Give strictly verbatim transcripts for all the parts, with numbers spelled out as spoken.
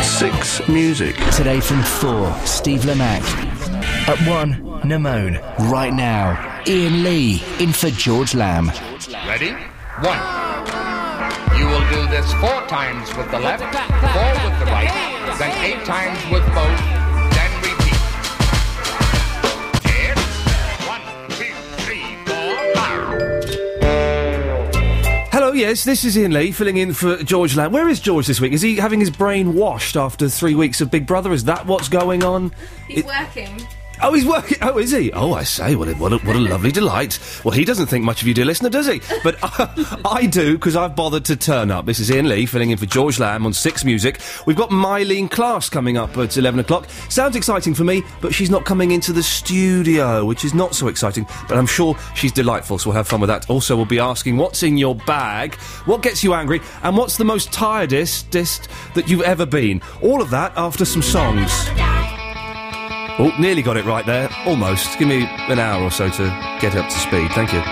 Six Music. Today from four, Steve Lamacq. At one, Namone. Right now, Ian Lee in for George Lamb. Ready? One. You will do this four times with the left, four with the right, then eight times with both, then repeat. Ten. One, two, three, four, five. Hello, yes, this is Ian Lee, filling in for George Lamb. Where is George this week? Is he having his brain washed after three weeks of Big Brother? Is that what's going on? He's It- working. Oh, he's working. Oh, is he? Oh, I say, what a, what a, what a lovely delight. Well, he doesn't think much of you, dear listener, does he? But uh, I do, because I've bothered to turn up. This is Ian Lee, filling in for George Lamb on Six Music. We've got Mylene Class coming up at eleven o'clock. Sounds exciting for me, but she's not coming into the studio, which is not so exciting. But I'm sure she's delightful, so we'll have fun with that. Also, we'll be asking what's in your bag, what gets you angry, and what's the most tiredest that you've ever been. All of that after some songs. Oh, nearly got it right there. Almost. Give me an hour or so to get up to speed. Thank you.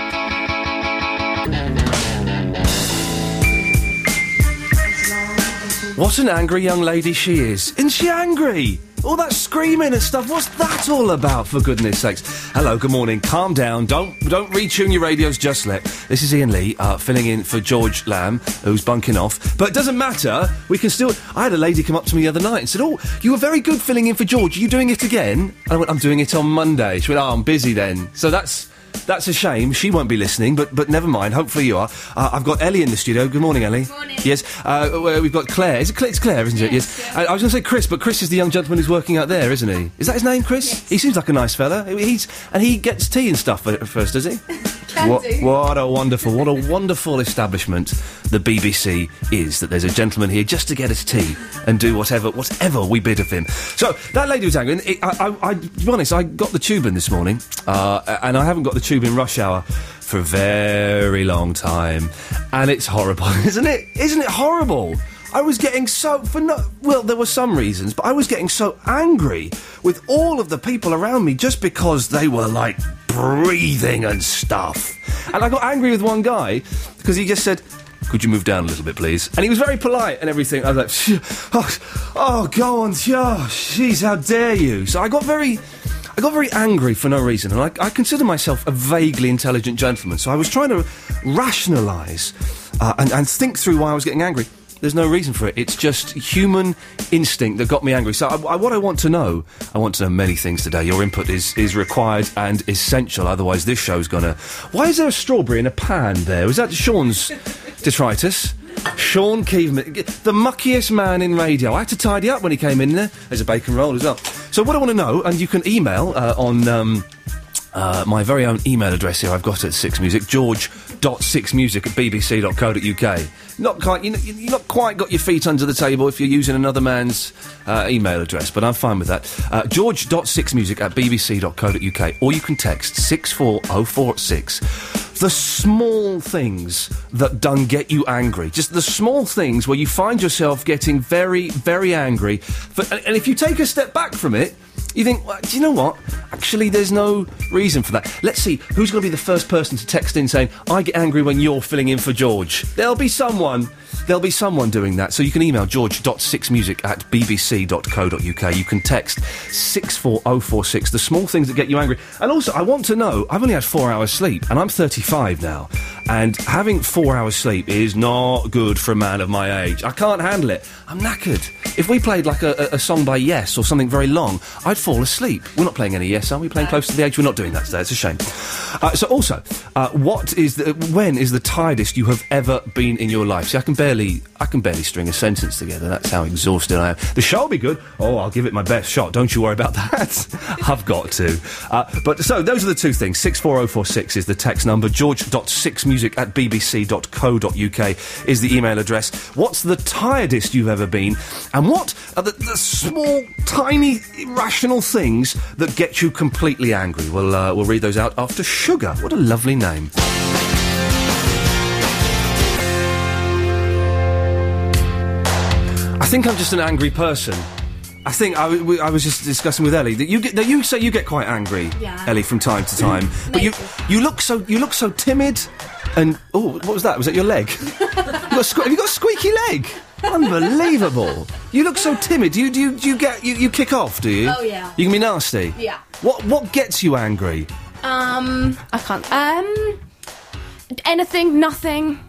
What an angry young lady she is. Isn't she angry? All that screaming and stuff, what's that all about, for goodness sakes? Hello, good morning. Calm down. Don't don't retune your radios just yet. This is Ian Lee, uh, filling in for George Lamb, who's bunking off. But it doesn't matter. We can still... I had a lady come up to me the other night and said, oh, you were very good filling in for George. Are you doing it again? And I went, I'm doing it on Monday. She went, oh, I'm busy then. So that's... That's a shame. She won't be listening, but but never mind. Hopefully you are. Uh, I've got Ellie in the studio. Good morning, Ellie. Good morning. Yes. Uh, well, we've got Claire. Is it Claire? It's Claire, isn't it? Yes, Yes. yeah. I, I was going to say Chris, but Chris is the young gentleman who's working out there, isn't he? Is that his name, Chris? Yes. He seems like a nice fella. He's and he gets tea and stuff at first, does he? Can what, do. what a wonderful, what a wonderful establishment the B B C is. That there's a gentleman here just to get us tea and do whatever, whatever we bid of him. So that lady was angry. And it, I, I, I, to be honest, I got the tube in this morning, uh, and I haven't got the tube in rush hour for a very long time, and it's horrible, isn't it? Isn't it horrible? I was getting so for no well, there were some reasons, but I was getting so angry with all of the people around me just because they were like breathing and stuff. And I got angry with one guy because he just said, could you move down a little bit, please? And he was very polite and everything. I was like, Phew, oh, oh, go on, oh, jeez, how dare you? So I got very... I got very angry for no reason, and I, I consider myself a vaguely intelligent gentleman, so I was trying to rationalise uh, and, and think through why I was getting angry. There's no reason for it. It's just human instinct that got me angry. So I, I, what I want to know, I want to know many things today. Your input is, is required and essential, otherwise this show's gonna... Why is there a strawberry in a pan there? Was that Sean's detritus? Sean Keevan, the muckiest man in radio. I had to tidy up when he came in there. There's a bacon roll as well. So what I want to know, and you can email uh, on um, uh, my very own email address here I've got at Six Music, george dot six music at b b c dot co dot u k. Not quite, you know, you've not quite got your feet under the table if you're using another man's uh, email address, but I'm fine with that. Uh, george dot six music at b b c dot co dot u k, or you can text six four oh four six. The small things that done get you angry. Just the small things where you find yourself getting very, very angry. For, and, and if you take a step back from it, you think, well, do you know what? Actually, there's no reason for that. Let's see, who's going to be the first person to text in saying, I get angry when you're filling in for George? There'll be someone. There'll be someone doing that. So you can email george dot six music at b b c dot co dot u k. You can text six four oh four six, the small things that get you angry. And also, I want to know, I've only had four hours sleep, and I'm thirty-five now, and having four hours sleep is not good for a man of my age. I can't handle it. I'm knackered. If we played like a, a, a song by Yes or something very long, I'd fall asleep. We're not playing any Yes, are we? Playing close to the age? We're not doing that today. It's a shame. Uh, so also, uh, what is the, when is the tiredest you have ever been in your life? See, I can barely I can barely string a sentence together. That's how exhausted I am. The show will be good. Oh, I'll give it my best shot. Don't you worry about that. I've got to. Uh, but so those are the two things. six four oh four six is the text number. george dot six music at b b c dot co dot u k is the email address. What's the tiredest you've ever been? And what are the, the small, tiny, irrational things that get you completely angry? We'll, uh, we'll read those out after Sugar. What a lovely name. I think I'm just an angry person. I think I, we, I was just discussing with Ellie that you get that you say you get quite angry, Yeah. Ellie, from time to time. But you you look so you look so timid, and oh, what was that? Was that your leg? you got a sque- have you got a squeaky leg? Unbelievable. You look so timid. Do you, do you, do you get, you, you kick off, do you? Oh, yeah. You can be nasty? Yeah. What, what gets you angry? Um, I can't, um, anything, nothing.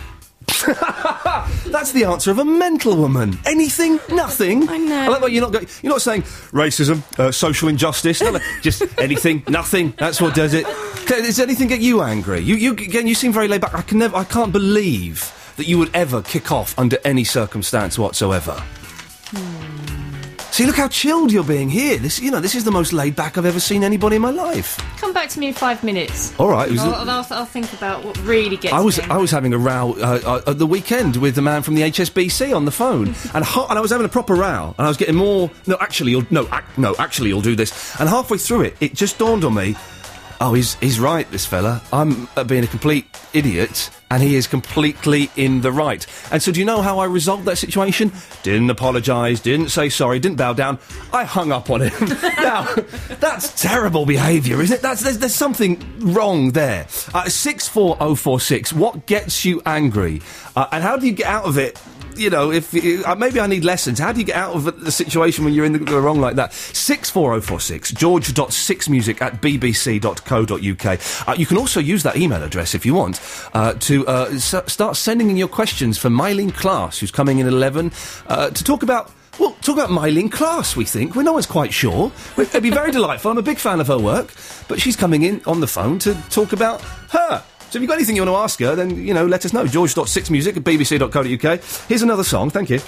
That's the answer of a mental woman. Anything, nothing. I know. I like what you're not go- you're not saying racism, uh, social injustice. No, no, just anything, nothing. That's what does it. Does anything get you angry? You, you again. You seem very laid back. I can never. I can't believe that you would ever kick off under any circumstance whatsoever. Hmm. See, look how chilled you're being here. This, you know, this is the most laid back I've ever seen anybody in my life. Come back to me in five minutes. All right. I'll, I'll, I'll, I'll think about what really gets I was me. I was having a row uh, uh, at the weekend with the man from the H S B C on the phone, and ha- and I was having a proper row, and I was getting more. No, actually, you'll no, ac- no, actually, you'll do this. And halfway through it, it just dawned on me. Oh, he's he's right, this fella. I'm uh, being a complete idiot, and he is completely in the right. And so do you know how I resolved that situation? Didn't apologise, didn't say sorry, didn't bow down. I hung up on him. Now, that's terrible behaviour, isn't it? That's, there's, there's something wrong there. Uh, six four oh four six, what gets you angry? Uh, and how do you get out of it? You know, if uh, maybe I need lessons. How do you get out of the situation when you're in the, the wrong like that? six four oh four six, george dot six music at b b c dot co dot u k. Uh, you can also use that email address if you want uh, to uh, s- start sending in your questions for Mylene Class, who's coming in at eleven, uh, to talk about... Well, talk about Mylene Class, we think. Well, no one's quite sure. It'd be very delightful. I'm a big fan of her work, but she's coming in on the phone to talk about her. So if you've got anything you want to ask her, then, you know, let us know. george dot six music at b b c dot co dot u k. Here's another song. Thank you.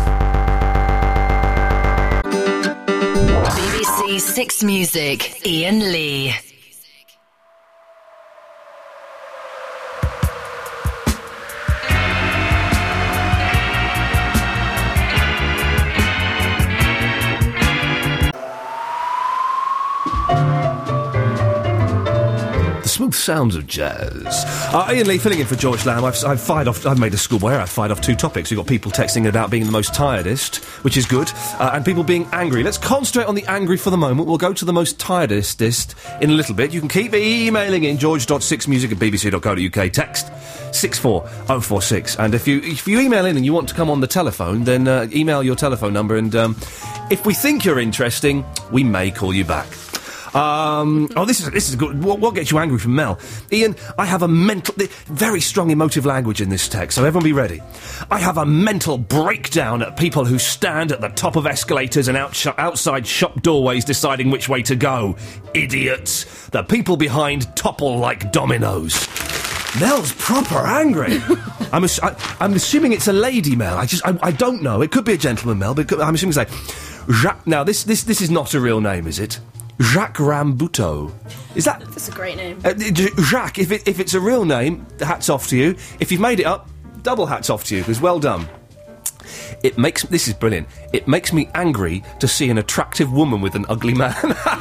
B B C Six Music, Ian Lee. Smooth sounds of jazz. Uh, Ian Lee filling in for George Lamb. I've, I've fired off. I've made a schoolboy error. I've fired off two topics. We've got people texting about being the most tiredest, which is good, uh, and people being angry. Let's concentrate on the angry for the moment. We'll go to the most tiredestest in a little bit. You can keep emailing in george dot six music at b b c dot co dot u k. Text six four oh four six, and if you if you email in and you want to come on the telephone, then uh, email your telephone number, and um, if we think you're interesting, we may call you back. Um, oh, this is this is good. What, what gets you angry from Mel? Ian, I have a mental... Very strong emotive language in this text, so everyone be ready. I have a mental breakdown at people who stand at the top of escalators and out sh- outside shop doorways deciding which way to go. Idiots. The people behind topple like dominoes. Mel's proper angry. I'm, ass- I, I'm assuming it's a lady Mel. I just... I, I don't know. It could be a gentleman Mel, but it could, I'm assuming it's like... Jacques... Now, this, this, this is not a real name, is it? Jacques Rambuteau. Is that... That's a great name. Uh, Jacques, if, it, if it's a real name, hats off to you. If you've made it up, double hats off to you, because well done. It makes... This is brilliant. It makes me angry to see an attractive woman with an ugly man.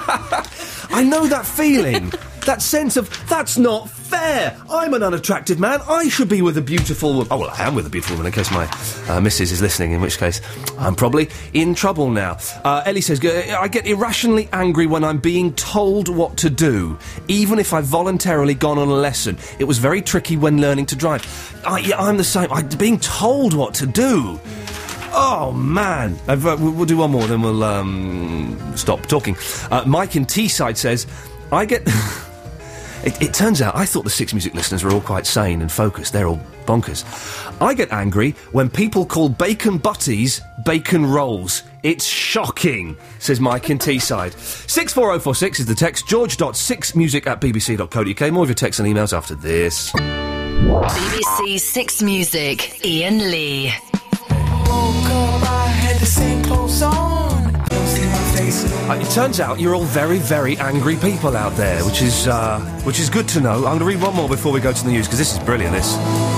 I know that feeling. That sense of, that's not fair. I'm an unattractive man. I should be with a beautiful woman. Oh, well, I am with a beautiful woman, in case my uh, missus is listening, in which case I'm probably in trouble now. Uh, Ellie says, I get irrationally angry when I'm being told what to do, even if I've voluntarily gone on a lesson. It was very tricky when learning to drive. I, yeah, I'm the same. I'm being told what to do. Oh, man. I've, uh, we'll do one more, then we'll um, stop talking. Uh, Mike in Teesside says, I get... It, it turns out I thought the Six Music listeners were all quite sane and focused. They're all bonkers. I get angry when people call bacon butties bacon rolls. It's shocking, says Mike in Teesside. six four oh four six is the text. george dot six music at b b c dot co dot u k. More of your texts and emails after this. B B C Six Music, Ian Lee. Woke up, I had the same clothes on. Uh, it turns out you're all very, very angry people out there, which is uh, which is good to know. I'm going to read one more before we go to the news, because this is brilliant, this.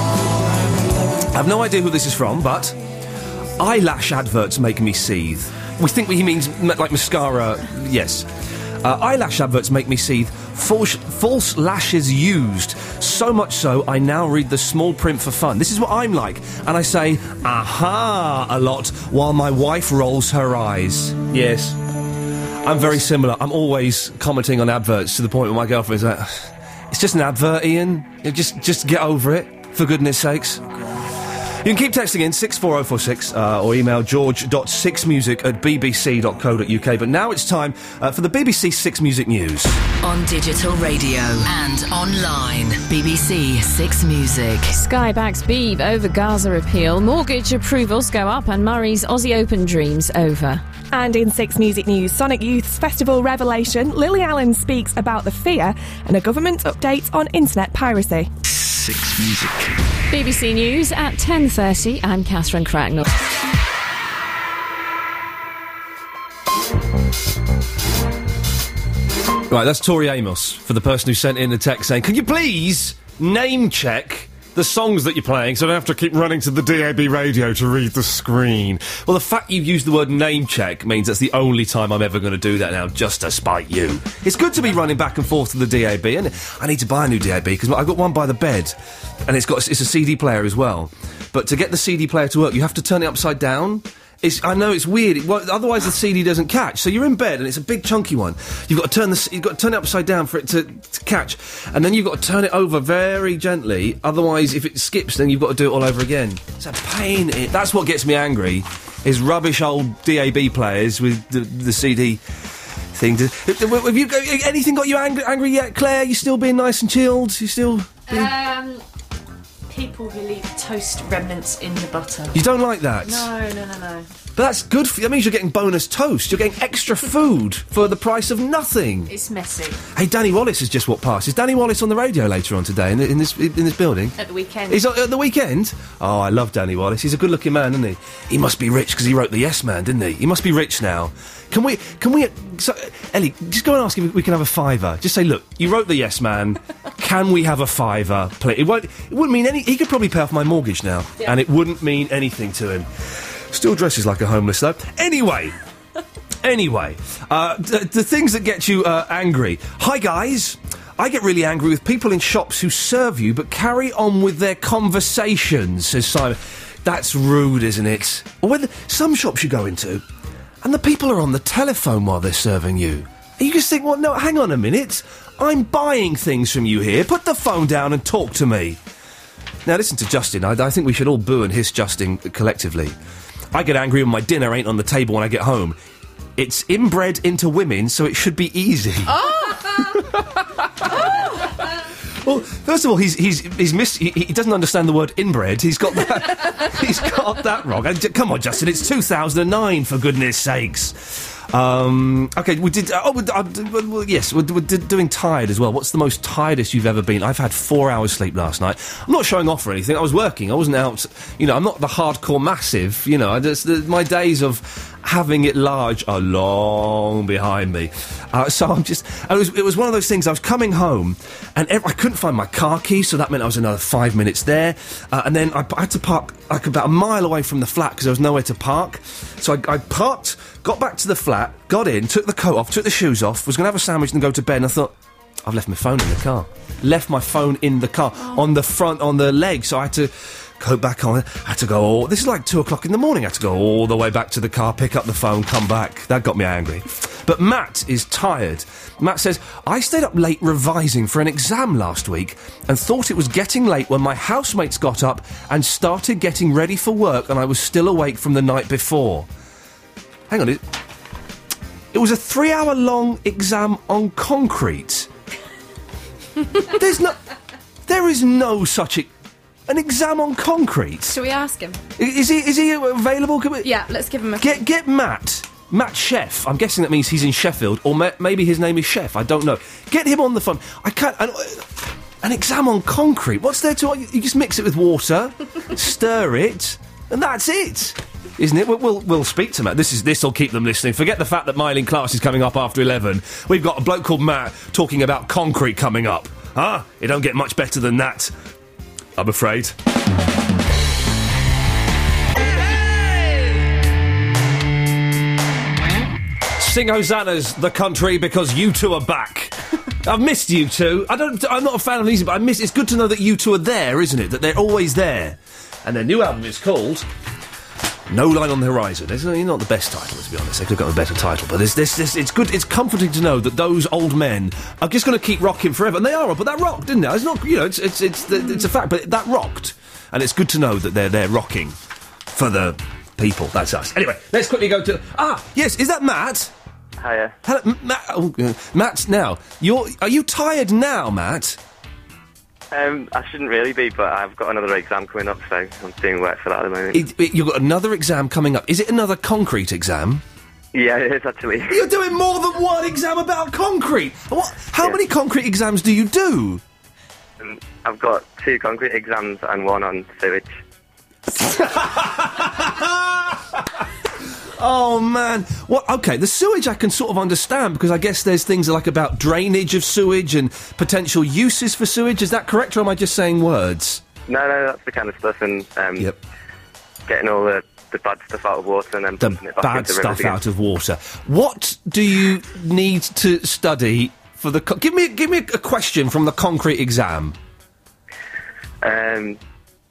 I have no idea who this is from, but eyelash adverts make me seethe. We think he means m- like mascara, yes. Uh, eyelash adverts make me seethe. False, false lashes used. So much so, I now read the small print for fun. This is what I'm like. And I say, aha, a lot, while my wife rolls her eyes. Yes. I'm very similar. I'm always commenting on adverts to the point where my girlfriend's like, it's just an advert, Ian. Just, just get over it, for goodness sakes. can keep texting in six four oh four six uh, or email george dot six music at b b c dot co dot u k. But now it's time uh, for the B B C Six Music News. On digital radio and online. B B C Six Music. Sky backs Beeb over Gaza appeal. Mortgage approvals go up and Murray's Aussie Open dreams over. And in Six Music News, Sonic Youth's Festival Revelation, Lily Allen speaks about the fear, and a government update on internet piracy. Six Music. B B C News at ten thirty. I'm Catherine Cracknell. Right, that's Tori Amos for the person who sent in a text saying, "Can you please name check the songs that you're playing so I don't have to keep running to the D A B radio to read the screen?" Well, the fact you've used the word name check means that's the only time I'm ever going to do that now, just to spite you. It's good to be running back and forth to the D A B, and I need to buy a new D A B because I've got one by the bed, and it's got it's a C D player as well. But to get the C D player to work, you have to turn it upside down. It's, I know it's weird. It, well, otherwise, the C D doesn't catch. So you're in bed, and it's a big chunky one. You've got to turn the you've got to turn it upside down for it to, to catch, and then you've got to turn it over very gently. Otherwise, if it skips, then you've got to do it all over again. It's a pain. It, that's what gets me angry. Is rubbish old D A B players with the, the C D thing. To, have you anything got you angry, angry yet, Claire? You still being nice and chilled? You still? Being... Um. People who leave toast remnants in the butter. You don't like that? No, no, no, no. But that's good for you. That means you're getting bonus toast. You're getting extra food for the price of nothing. It's messy. Hey, Danny Wallace has just walked past. Is Danny Wallace on the radio later on today in, in this in this building? At the weekend. He's on, at the weekend? Oh, I love Danny Wallace. He's a good-looking man, isn't he? He must be rich because he wrote the Yes Man, didn't he? He must be rich now. Can we... Can we... So, Ellie, just go and ask if we can have a fiver. Just say, look, you wrote the Yes Man. Can we have a fiver, please? It, won't, it wouldn't mean any... He could probably pay off my mortgage now, yeah. And it wouldn't mean anything to him. Still dresses like a homeless, though. Anyway... Anyway, uh, the, the things that get you uh, angry. Hi, guys. I get really angry with people in shops who serve you but carry on with their conversations, says Simon. That's rude, isn't it? Or whether some shops you go into and the people are on the telephone while they're serving you. And you just think, well, no, hang on a minute. I'm buying things from you here. Put the phone down and talk to me. Now, listen to Justin. I, I think we should all boo and hiss Justin collectively. I get angry when my dinner ain't on the table when I get home. It's inbred into women, so it should be easy. Oh! Well, first of all, he's he's he's missed. He, he doesn't understand the word inbred. He's got that. He's got that wrong. And, come on, Justin. It's two thousand nine, for goodness sakes. Um, okay, we did. Uh, oh, uh, well, yes, we're, we're doing tired as well. What's the most tiredest you've ever been? I've had four hours sleep last night. I'm not showing off or anything. I was working. I wasn't out. You know, I'm not the hardcore massive. You know, I just, the, my days of having it large are long behind me. Uh, so I'm just. It was, it was one of those things. I was coming home, and ev- I couldn't find my car keys, so that meant I was another five minutes there. Uh, and then I, I had to park like about a mile away from the flat because there was nowhere to park. So I, I parked. Got back to the flat, got in, took the coat off, took the shoes off, was going to have a sandwich and go to bed, and I thought, I've left my phone in the car. Left my phone in the car, oh. on the front, on the leg, so I had to go back on. I had to go all... This is like two o'clock in the morning. I had to go all the way back to the car, pick up the phone, come back. That got me angry. But Matt is tired. Matt says, I stayed up late revising for an exam last week and thought it was getting late when my housemates got up and started getting ready for work, and I was still awake from the night before. Hang on, it, it was a three-hour-long exam on concrete. There's no... There is no such... E- an exam on concrete? Shall we ask him? Is he is he available? Can we, yeah, let's give him a... Get, get Matt. Matt Chef. I'm guessing that means he's in Sheffield, or ma- maybe his name is Chef. I don't know. Get him on the phone. I can't... An, an exam on concrete? What's there to... You just mix it with water, stir it, and that's it. Isn't it? We'll, we'll we'll speak to Matt. This is this'll keep them listening. Forget the fact that Myling class is coming up after eleven. We've got a bloke called Matt talking about concrete coming up. Huh? It don't get much better than that, I'm afraid. Sing Hosannas, the country, because you two are back. I've missed you two. I don't. I'm not a fan of these, but I miss. It's good to know that you two are there, isn't it? That they're always there. And their new album is called No Line on the Horizon. It's not the best title, to be honest. They could have got a better title, but there's this, this, it's good. It's comforting to know that those old men are just going to keep rocking forever, and they are. But that rocked, didn't it? It's not, you know, it's it's it's, it's a fact, but that rocked. and it's good to know that they're there rocking for the people. That's us. Anyway, let's quickly go to... Ah, yes, is that Matt? Hiya. Hello, M- Matt, oh, uh, Matt, now, you're... Are you tired now, Matt? Um, I shouldn't really be, but I've got another exam coming up, so I'm doing work for that at the moment. It, it, you've got another exam coming up. Is it another concrete exam? Yeah, it is, actually. You're doing more than one exam about concrete! What? How Yeah. many concrete exams do you do? Um, I've got two concrete exams and one on sewage. Oh, man. What? Okay, the sewage I can sort of understand, because I guess there's things like about drainage of sewage and potential uses for sewage. Is that correct, or am I just saying words? No, no, that's the kind of stuff, and um, Yep. getting all the, the bad stuff out of water and then The pumping it back bad into stuff rivers again. out of water. What do you need to study for the... Co- give me, give me a question from the concrete exam. Um,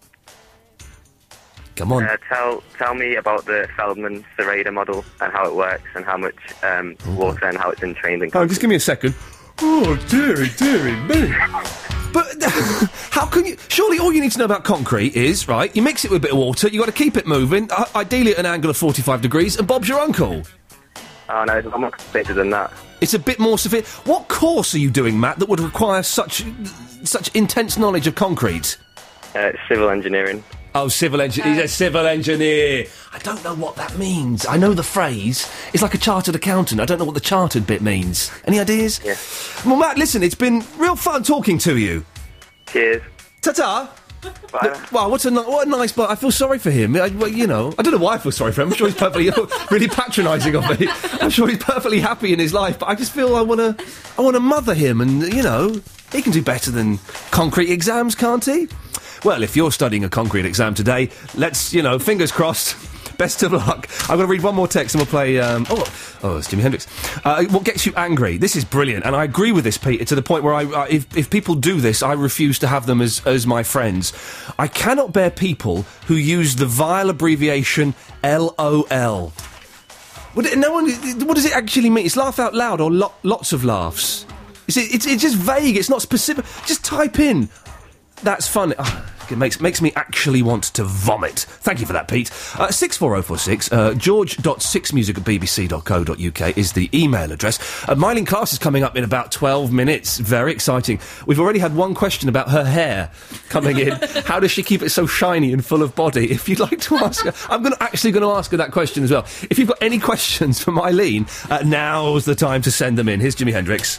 Come on. uh, tell tell me about the Feldman-Sereda model and how it works and how much um, water and how it's entrained in Oh, concrete. just give me a second. Oh, dearie, dearie me. But how can you... Surely all you need to know about concrete is, right, you mix it with a bit of water, you got to keep it moving, uh, ideally at an angle of forty-five degrees, and Bob's your uncle. Oh, no, I'm not complicated than that. It's a bit more severe. What course are you doing, Matt, that would require such such intense knowledge of concrete? Uh, civil engineering. Oh, civil engineer. He's a civil engineer. I don't know what that means. I know the phrase. It's like a chartered accountant. I don't know what the chartered bit means. Any ideas? Yeah. Well, Matt, listen, it's been real fun talking to you. Cheers. Ta-ta. Bye. Look, wow, what a, ni- what a nice boy. I feel sorry for him. I, well, you know, I don't know why I feel sorry for him. I'm sure he's perfectly, really patronising of me. I'm sure he's perfectly happy in his life, but I just feel I want to, I want to mother him, and, you know, he can do better than concrete exams, can't he? Well, if you're studying a concrete exam today, let's, you know, fingers crossed. Best of luck. I'm going to read one more text and we'll play... Um, oh, oh, it's Jimi Hendrix. Uh, what gets you angry? This is brilliant, and I agree with this, Peter, to the point where I, I, if, if people do this, I refuse to have them as, as my friends. I cannot bear people who use the vile abbreviation L O L. What, no one, what does it actually mean? It's laugh out loud or lo- lots of laughs? Is it, it's, it's just vague, it's not specific. Just type in... That's funny. Oh, it makes makes me actually want to vomit. Thank you for that, Pete. Uh, six four oh four six, uh, george dot six music at b b c dot co dot u k is the email address. Uh, Myling Class is coming up in about twelve minutes. Very exciting. We've already had one question about her hair coming in. How does she keep it so shiny and full of body? If you'd like to ask her... I'm gonna, actually going to ask her that question as well. If you've got any questions for Myleen, uh, now's the time to send them in. Here's Jimi Hendrix.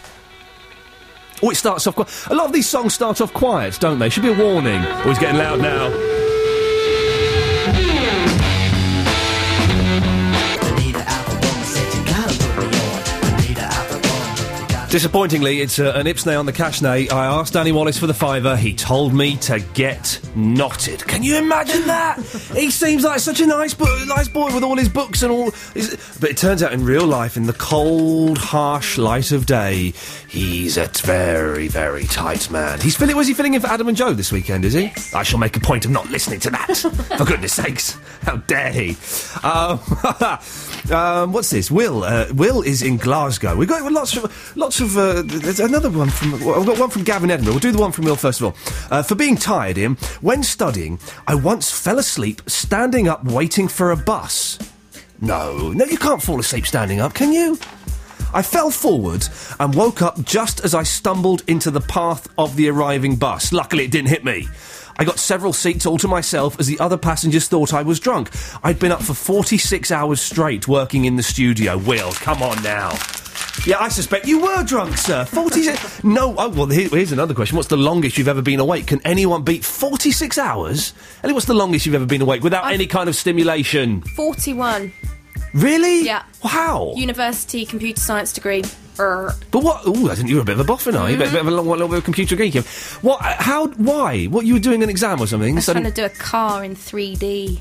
Oh, it starts off quiet. A lot of these songs start off quiet, don't they? Should be a warning. Oh, it's getting loud now. Disappointingly, it's uh, an Ipsnay on the Cashnay. I asked Danny Wallace for the fiver. He told me to get knotted. Can you imagine that? He seems like such a nice, bo- nice boy with all his books and all. His... But it turns out in real life, in the cold, harsh light of day, he's a very, very tight man. He's filling. Was he filling in for Adam and Joe this weekend? Is he? Yes. I shall make a point of not listening to that. For goodness sakes, how dare he? Um, um, what's this? Will. Uh, Will is in Glasgow. We've got lots of lots of. Uh, there's another one from... Well, I've got one from Gavin Edinburgh. We'll do the one from Will first of all. Uh, for being tired, Ian, when studying, I once fell asleep standing up waiting for a bus. No, no, you can't fall asleep standing up, can you? I fell forward and woke up just as I stumbled into the path of the arriving bus. Luckily, it didn't hit me. I got several seats all to myself as the other passengers thought I was drunk. I'd been up for forty-six hours straight working in the studio. Will, come on now. Yeah, I suspect you were drunk, sir. forty-six... No, oh, well, here, here's another question. What's the longest you've ever been awake? Can anyone beat forty-six hours? Ellie, what's the longest you've ever been awake without I've... any kind of stimulation? forty-one. Really? Yeah. How? University computer science degree. Urgh. But what... Ooh, I think you're a bit of a boffin, are you? Mm-hmm. A bit of a long, little bit of computer geek. What... How... Why? What, you were doing an exam or something? I was trying to do a car in three D.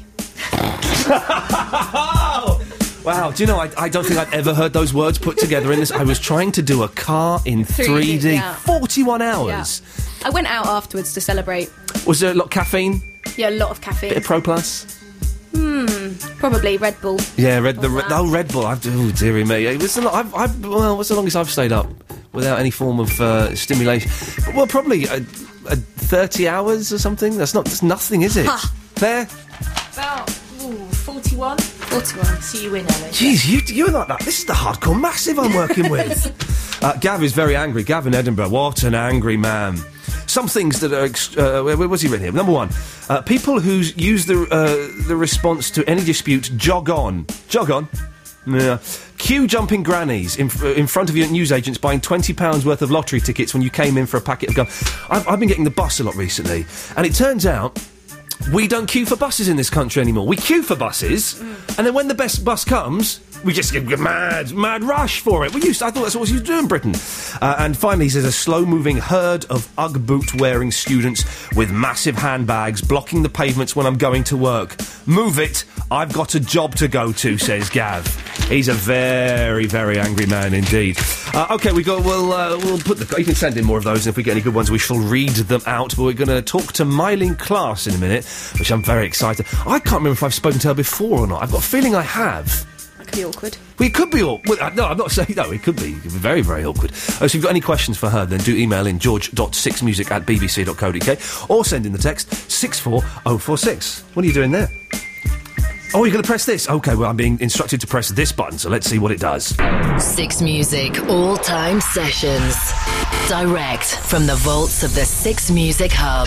Wow, do you know, I, I don't think I'd ever heard those words put together in this. I was trying to do a car in three D. Yeah. forty-one hours. Yeah. I went out afterwards to celebrate. Was there a lot of caffeine? Yeah, a lot of caffeine. Bit of Pro Plus? Hmm, probably Red Bull. Yeah, Red, the, Red, oh, Red Bull. I've, oh, dearie me. It was the, I've, I've, well, what's the longest I've stayed up without any form of uh, stimulation? Well, probably... Uh, uh, thirty hours or something? That's not. That's nothing, is it? Ha. Claire? About ooh, forty-one. forty-one. See you win, Ellen. Jeez, you, you're like that. This is the hardcore massive I'm working with. uh, Gav is very angry. Gav in Edinburgh. What an angry man. Some things that are... Ex- uh, where, where was he written here? Number one, uh, people who use the, uh, the response to any dispute, jog on. Jog on? Yeah. Queue jumping grannies in, uh, in front of you at newsagents buying twenty pounds worth of lottery tickets when you came in for a packet of gum. I've, I've been getting the bus a lot recently, and it turns out we don't queue for buses in this country anymore. We queue for buses, mm. and then when the best bus comes, we just get a mad, mad rush for it. We used to, I thought that's what we used to do in Britain. Uh, and finally, there's a slow-moving herd of Ugg boot-wearing students with massive handbags blocking the pavements when I'm going to work. Move it, I've got a job to go to, says Gav. He's a very, very angry man indeed. Uh, OK, we got, we'll, uh, we'll put the... You can send in more of those, and if we get any good ones, we shall read them out. But we're going to talk to Mylene Class in a minute, which I'm very excited. I can't remember if I've spoken to her before or not. I've got a feeling I have. That could be awkward. Well, it could be awkward. Well, no, I'm not saying... No, it could be. It could be very, very awkward. Uh, so if you've got any questions for her, then do email in george dot six music at b b c dot co dot u k or send in the text six four oh four six. What are you doing there? Oh, you're going to press this? OK, well, I'm being instructed to press this button, so let's see what it does. Six Music All-Time Sessions. Direct from the vaults of the Six Music Hub.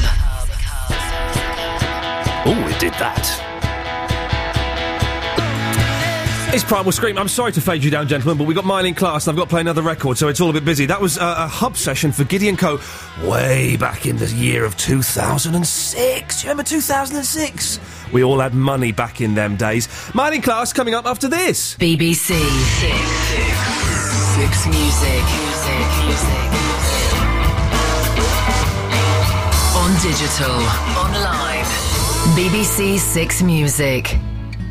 Oh, it did that. It's Primal Scream. I'm sorry to fade you down, gentlemen, but we've got Mylene Class and I've got to play another record, so it's all a bit busy. That was uh, a hub session for Giddy and Co. way back in the year of two thousand six. Do you remember two thousand six? We all had money back in them days. Mylene Class coming up after this. B B C. Six, six, six Music. Music. Music. On digital. Online. B B C Six Music.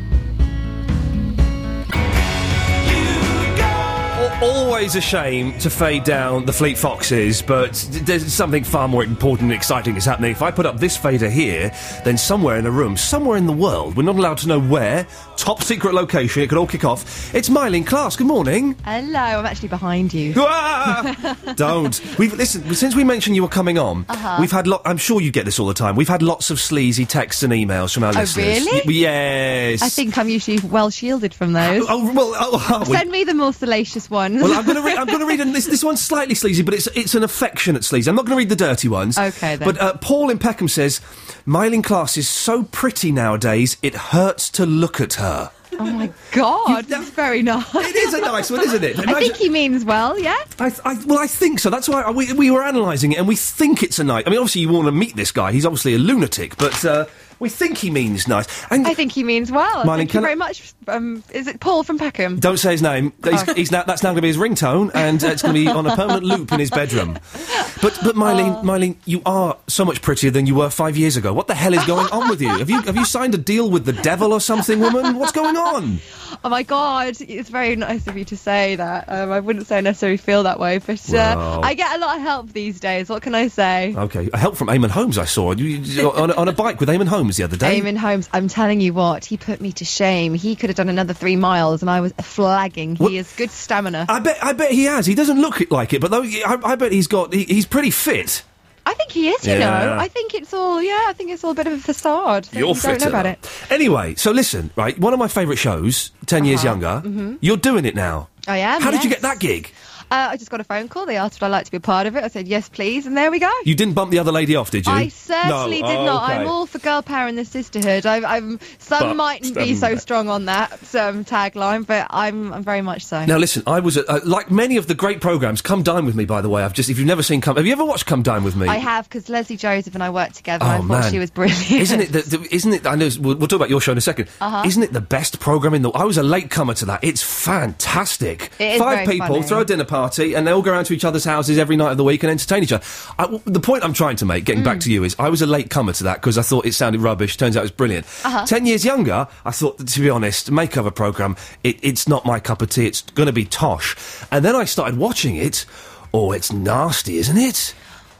Always a shame to fade down the Fleet Foxes, but there's something far more important and exciting is happening. If I put up this fader here, then somewhere in a room, somewhere in the world, we're not allowed to know where, top secret location, it could all kick off. It's Mylene Class, good morning. Hello, I'm actually behind you. Don't. We've listen, since we mentioned you were coming on, uh-huh. we've had, lo- I'm sure you get this all the time, we've had lots of sleazy texts and emails from our oh, listeners. really? Y- yes. I think I'm usually well shielded from those. Oh, well, oh, oh, Send me the more salacious ones. Well, I'm going to read. I'm going to read. An, this this one's slightly sleazy, but it's it's an affectionate sleazy. I'm not going to read the dirty ones. Okay, then. But uh, Paul in Peckham says, Mylene Class is so pretty nowadays. It hurts to look at her. Oh my God, you, that's very nice. It is a nice one, isn't it? Imagine, I think he means well, yeah? I, I, well, I think so. That's why I, we, we were analysing it, and we think it's a nice... I mean, obviously you want to meet this guy. He's obviously a lunatic, but... Uh, we think he means nice. And I think he means well. Mylene, Thank you very I... much. Um, is it Paul from Peckham? Don't say his name. He's, Oh. he's now, that's now going to be his ringtone, and uh, it's going to be on a permanent loop in his bedroom. But, but Mylene, Oh. Mylene, you are so much prettier than you were five years ago. What the hell is going on with you? Have you have you signed a deal with the devil or something, woman? What's going on? Oh my God, it's very nice of you to say that. Um, I wouldn't say I necessarily feel that way, but uh, Well. I get a lot of help these days. What can I say? Okay, help from Eamon Holmes I saw you, you, on, a, on a bike with Eamon Holmes the other day. Eamon Holmes, I'm telling you what, he put me to shame. He could have done another three miles and I was flagging. He What? has good stamina. I bet I bet he has. He doesn't look it like it, but though I, I bet he's got. He, he's pretty fit. I think he is, you Yeah. know. I think it's all, yeah, I think it's all a bit of a facade. You're you fit don't know about it. Anyway, so listen, right? One of my favourite shows, ten years Uh-huh. younger. Mhm. You're doing it now. I am. How did you yes. get that gig? Uh, I just got a phone call. They asked would I like to be a part of it. I said yes, please, and there we go. You didn't bump the other lady off, did you? I certainly no. did Oh, not. okay. I'm all for girl power and the sisterhood. I, I'm some But, mightn't be um, so strong on that um, tagline, but I'm, I'm very much so. Now listen, I was at, uh, like many of the great programmes. Come Dine With Me, by the way. I've just if you've never seen Come, have you ever watched Come Dine With Me? I have because Leslie Joseph and I worked together. Oh, and I thought man. she was brilliant. Isn't it? The, the, isn't it? I know. We'll, we'll talk about your show in a second. Uh-huh. Isn't it the best programme in the? I was a late comer to that. It's fantastic. It is Five very people funny. throw a dinner party, and they all go around to each other's houses every night of the week and entertain each other. I, w- the point I'm trying to make, getting Mm. back to you, is I was a late comer to that because I thought it sounded rubbish. Turns out it was brilliant. Uh-huh. Ten years younger, I thought, to be honest, makeover programme, it, it's not my cup of tea. It's going to be tosh. And then I started watching it. Oh, it's nasty, isn't it?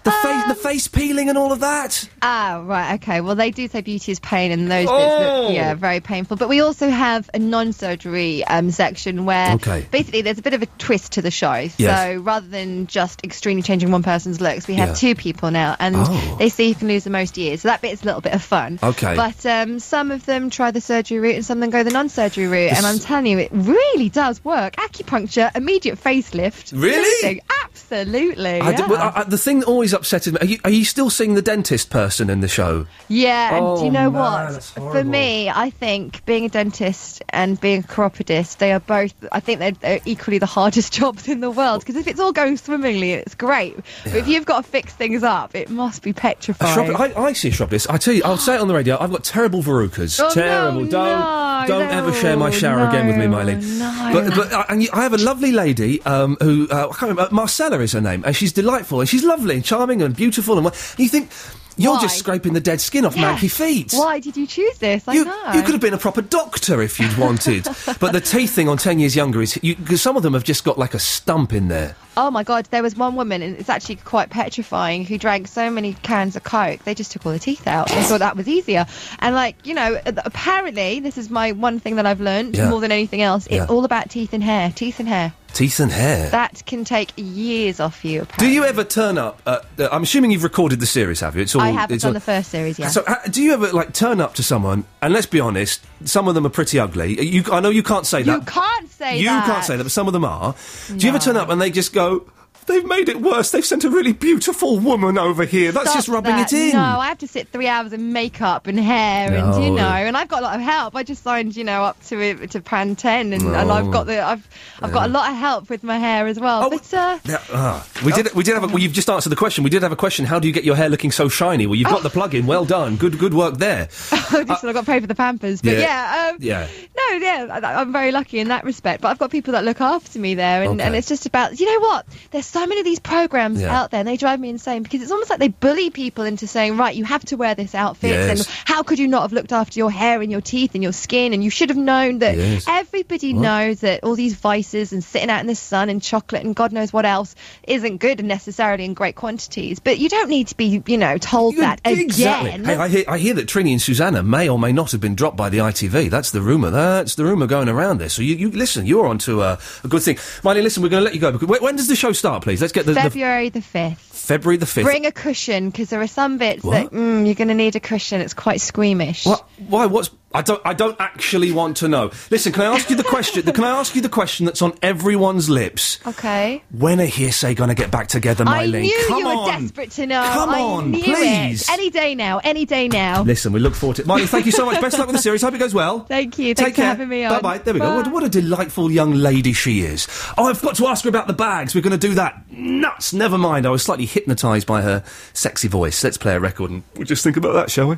The face, the face peeling and all of that. Ah, right, okay. Well, they do say beauty is pain, and those bits, Oh. look, yeah, very painful. But we also have a non-surgery um, section where Okay. basically there's a bit of a twist to the show. Yes. So rather than just extremely changing one person's looks, we have Yeah. two people now, and Oh. they see who can lose the most years. So that bit is a little bit of fun. Okay. But um, some of them try the surgery route, and some of them go the non-surgery route. This- And I'm telling you, it really does work. Acupuncture, immediate facelift. Really? everything. Absolutely. I d- yeah. well, I- I- the thing that always upsetted me. Are you, are you still seeing the dentist person in the show? Yeah, and Oh, do you know man, what? that's For horrible. me, I think being a dentist and being a chiropodist, they are both, I think they're, they're equally the hardest jobs in the world. Because if it's all going swimmingly, it's great. But if you've got to fix things up, it must be A petrifying. shop, I, I see a shopist. I tell you, I'll say it on the radio. I've got terrible verrucas. Oh, terrible. no, don't no, don't no, ever share my shower again with me, no, Mylene. no, but no. but I, and you- I have a lovely lady um, who uh, I can't remember. Marcella is her name, and she's delightful and she's lovely and charming and beautiful. And, wha- and you think you're Why? just scraping the dead skin off Yes. manky feet. Why did you choose this? I You, know. you could have been a proper doctor if you'd wanted. But the teeth thing on ten years younger is... Because some of them have just got like a stump in there. Oh my God, there was one woman, and it's actually quite petrifying, who drank so many cans of Coke, they just took all the teeth out. They thought that was easier. And like, you know, apparently, this is my one thing that I've learned Yeah. more than anything else, it's Yeah. all about teeth and hair. Teeth and hair. Teeth and hair. That can take years off you, Do apparently. you ever turn up... Uh, uh, I'm assuming you've recorded the series, have you? It's all, I have it's on all- the first series, yeah. So, uh, do you ever, like, turn up to someone, and let's be honest, some of them are pretty ugly. You, I know you can't say you that. can't say You that. can't say that, but some of them are. Do you ever No. turn up and they just go... They've made it worse. They've sent a really beautiful woman over here. That's Stop just rubbing that. it in. No, I have to sit three hours in makeup and hair, and No. you know, and I've got a lot of help. I just signed, you know, up to it to Pan Ten, and, and No. I've got the I've I've got a lot of help with my hair as well. Oh, but uh, Yeah, ah, we did. We did have. A, well, you've just answered the question. We did have a question. How do you get your hair looking so shiny? Well, you've got the plug-in. Well done. Good, good work there. just I've got to pay for the Pampers. But Yeah. yeah, um, Yeah. no, yeah, I, I'm very lucky in that respect. But I've got people that look after me there, and, Okay. and it's just about, you know what? There's so many of these programs Yeah. out there, and they drive me insane because it's almost like they bully people into saying, right, you have to wear this outfit, Yes. and how could you not have looked after your hair and your teeth and your skin, and you should have known that. Yes. Everybody What? knows that all these vices and sitting out in the sun and chocolate and God knows what else isn't good necessarily in great quantities. But you don't need to be, you know, told that Exactly. again. Hey, I hear, I hear that Trini and Susanna may or may not have been dropped by the I T V. That's the rumour. That's the rumour going around there. So you, you listen. You're onto a, a good thing. Miley, listen. We're going to let you go. Because when, when does the show start, please? Let's get the, the February the fifth. February the fifth. Bring a cushion, because there are some bits What? that mm, you're going to need a cushion. It's quite squeamish. What? Why? What's? I don't. I don't actually want to know. Listen. Can I ask you the question? Can I ask you the question that's on everyone's lips? Okay. When are Hearsay going to get back together, I Mylene? knew Come you were on. desperate to know. Come I on, knew please. It. Any day now. Any day now. Listen, we look forward to it. Miley, thank you so much. Best luck with the series. Hope it goes well. Thank you. Take Thanks for care. having me on. Bye bye. There we go. What, what a delightful young lady she is. Oh, I've got to ask her about the bags. We're going to do that. Nuts. Never mind. I was slightly hypnotised by her sexy voice. Let's play a record and we'll just think about that, shall we?